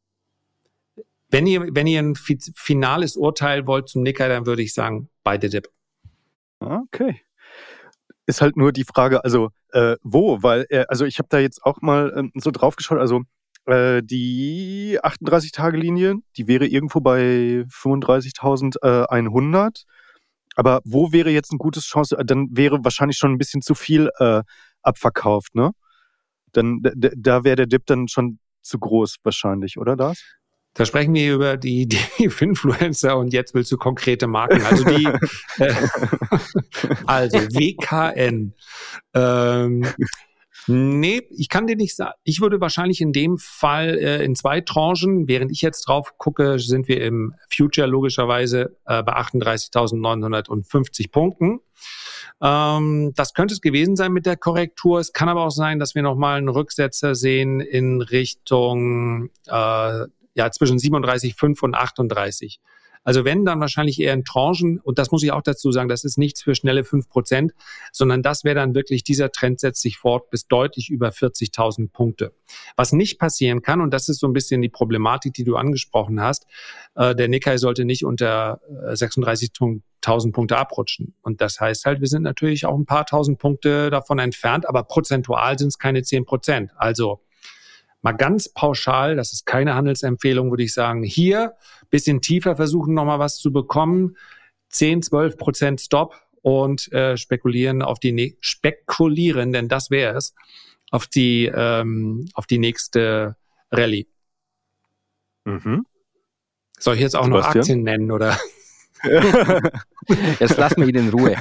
wenn ihr, wenn ihr ein finales Urteil wollt zum Nikkei, dann würde ich sagen, buy the dip. Okay. Ist halt nur die Frage, also äh, wo, weil, äh, also ich habe da jetzt auch mal ähm, so drauf geschaut, also äh, die achtunddreißig-Tage-Linie, die wäre irgendwo bei fünfunddreißigtausendeinhundert, aber wo wäre jetzt eine gute Chance, dann wäre wahrscheinlich schon ein bisschen zu viel äh, abverkauft, ne? Dann, d- d- da wäre der Dip dann schon zu groß wahrscheinlich, oder das? Da sprechen wir über die, die Finfluencer und jetzt willst du konkrete Marken. Also die, äh, also W K N. Ähm, nee, ich kann dir nicht sagen. Ich würde wahrscheinlich in dem Fall äh, in zwei Tranchen, während ich jetzt drauf gucke, sind wir im Future logischerweise äh, bei achtunddreißigtausendneunhundertfünfzig Punkten. Ähm, das könnte es gewesen sein mit der Korrektur. Es kann aber auch sein, dass wir nochmal einen Rücksetzer sehen in Richtung äh, ja, zwischen siebenunddreißig Komma fünf und achtunddreißig. Also wenn, dann wahrscheinlich eher in Tranchen. Und das muss ich auch dazu sagen, das ist nichts für schnelle fünf Prozent, sondern das wäre dann wirklich, dieser Trend setzt sich fort bis deutlich über vierzigtausend Punkte. Was nicht passieren kann, und das ist so ein bisschen die Problematik, die du angesprochen hast, äh, der Nikkei sollte nicht unter äh, sechsunddreißigtausend Punkte abrutschen. Und das heißt halt, wir sind natürlich auch ein paar tausend Punkte davon entfernt, aber prozentual sind es keine zehn Prozent. Also mal ganz pauschal, das ist keine Handelsempfehlung, würde ich sagen, hier bisschen tiefer versuchen, nochmal was zu bekommen, zehn, zwölf Prozent Stop und äh, spekulieren auf die, ne- spekulieren, denn das wäre es, auf die, ähm, auf die nächste Rallye. Mhm. Soll ich jetzt auch Sebastian? noch Aktien nennen, oder? Jetzt lassen wir ihn in Ruhe.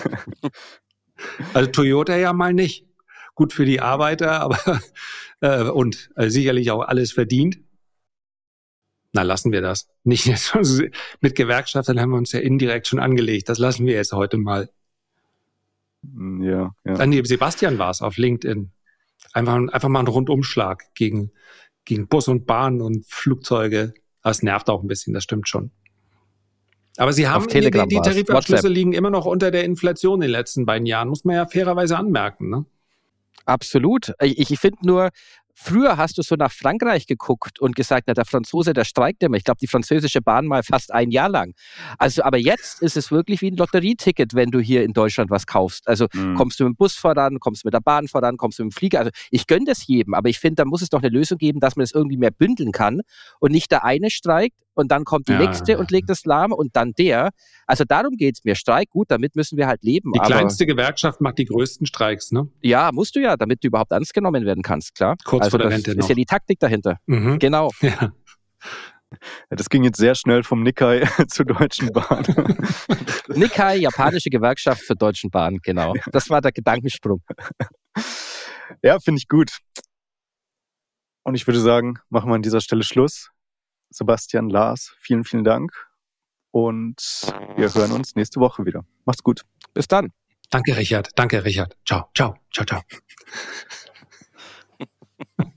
Also Toyota ja mal nicht. Gut für die Arbeiter, aber äh, und äh, sicherlich auch alles verdient. Na, lassen wir das. Nicht jetzt mit Gewerkschaftern haben wir uns ja indirekt schon angelegt. Das lassen wir jetzt heute mal. Ja, ja. Dann nee, Sebastian war es auf LinkedIn. Einfach, einfach mal einen Rundumschlag gegen, gegen Bus und Bahn und Flugzeuge. Das nervt auch ein bisschen, das stimmt schon. Aber sie haben, Auf Telegram die, die war's. Tarifabschlüsse WhatsApp. liegen immer noch unter der Inflation in den letzten beiden Jahren, muss man ja fairerweise anmerken, ne? Absolut. Ich, ich finde nur, früher hast du so nach Frankreich geguckt und gesagt, na, der Franzose, der streikt immer. Ich glaube, die französische Bahn mal fast ein Jahr lang. Also, aber jetzt ist es wirklich wie ein Lotterieticket, wenn du hier in Deutschland was kaufst. Also mhm. kommst du mit dem Bus voran, kommst du mit der Bahn voran, kommst du mit dem Flieger. Also ich gönne das jedem, aber ich finde, da muss es doch eine Lösung geben, dass man das irgendwie mehr bündeln kann und nicht der eine streikt und dann kommt die ja, nächste ja. und legt das lahm und dann der. Also darum geht's mir. Streik, gut, damit müssen wir halt leben. Die aber kleinste Gewerkschaft macht die größten Streiks, ne? Ja, musst du ja, damit du überhaupt ernst genommen werden kannst, klar. Kurz also vor der das Rente ist noch. ja die Taktik dahinter. Mhm. Genau. Ja. Das ging jetzt sehr schnell vom Nikkei zur Deutschen Bahn. Nikkei, japanische Gewerkschaft zur Deutschen Bahn, genau. Das war der Gedankensprung. Ja, finde ich gut. Und ich würde sagen, machen wir an dieser Stelle Schluss. Sebastian, Lars, vielen, vielen Dank. Und wir hören uns nächste Woche wieder. Macht's gut. Bis dann. Danke, Richard. Danke, Richard. Ciao, ciao, ciao, ciao.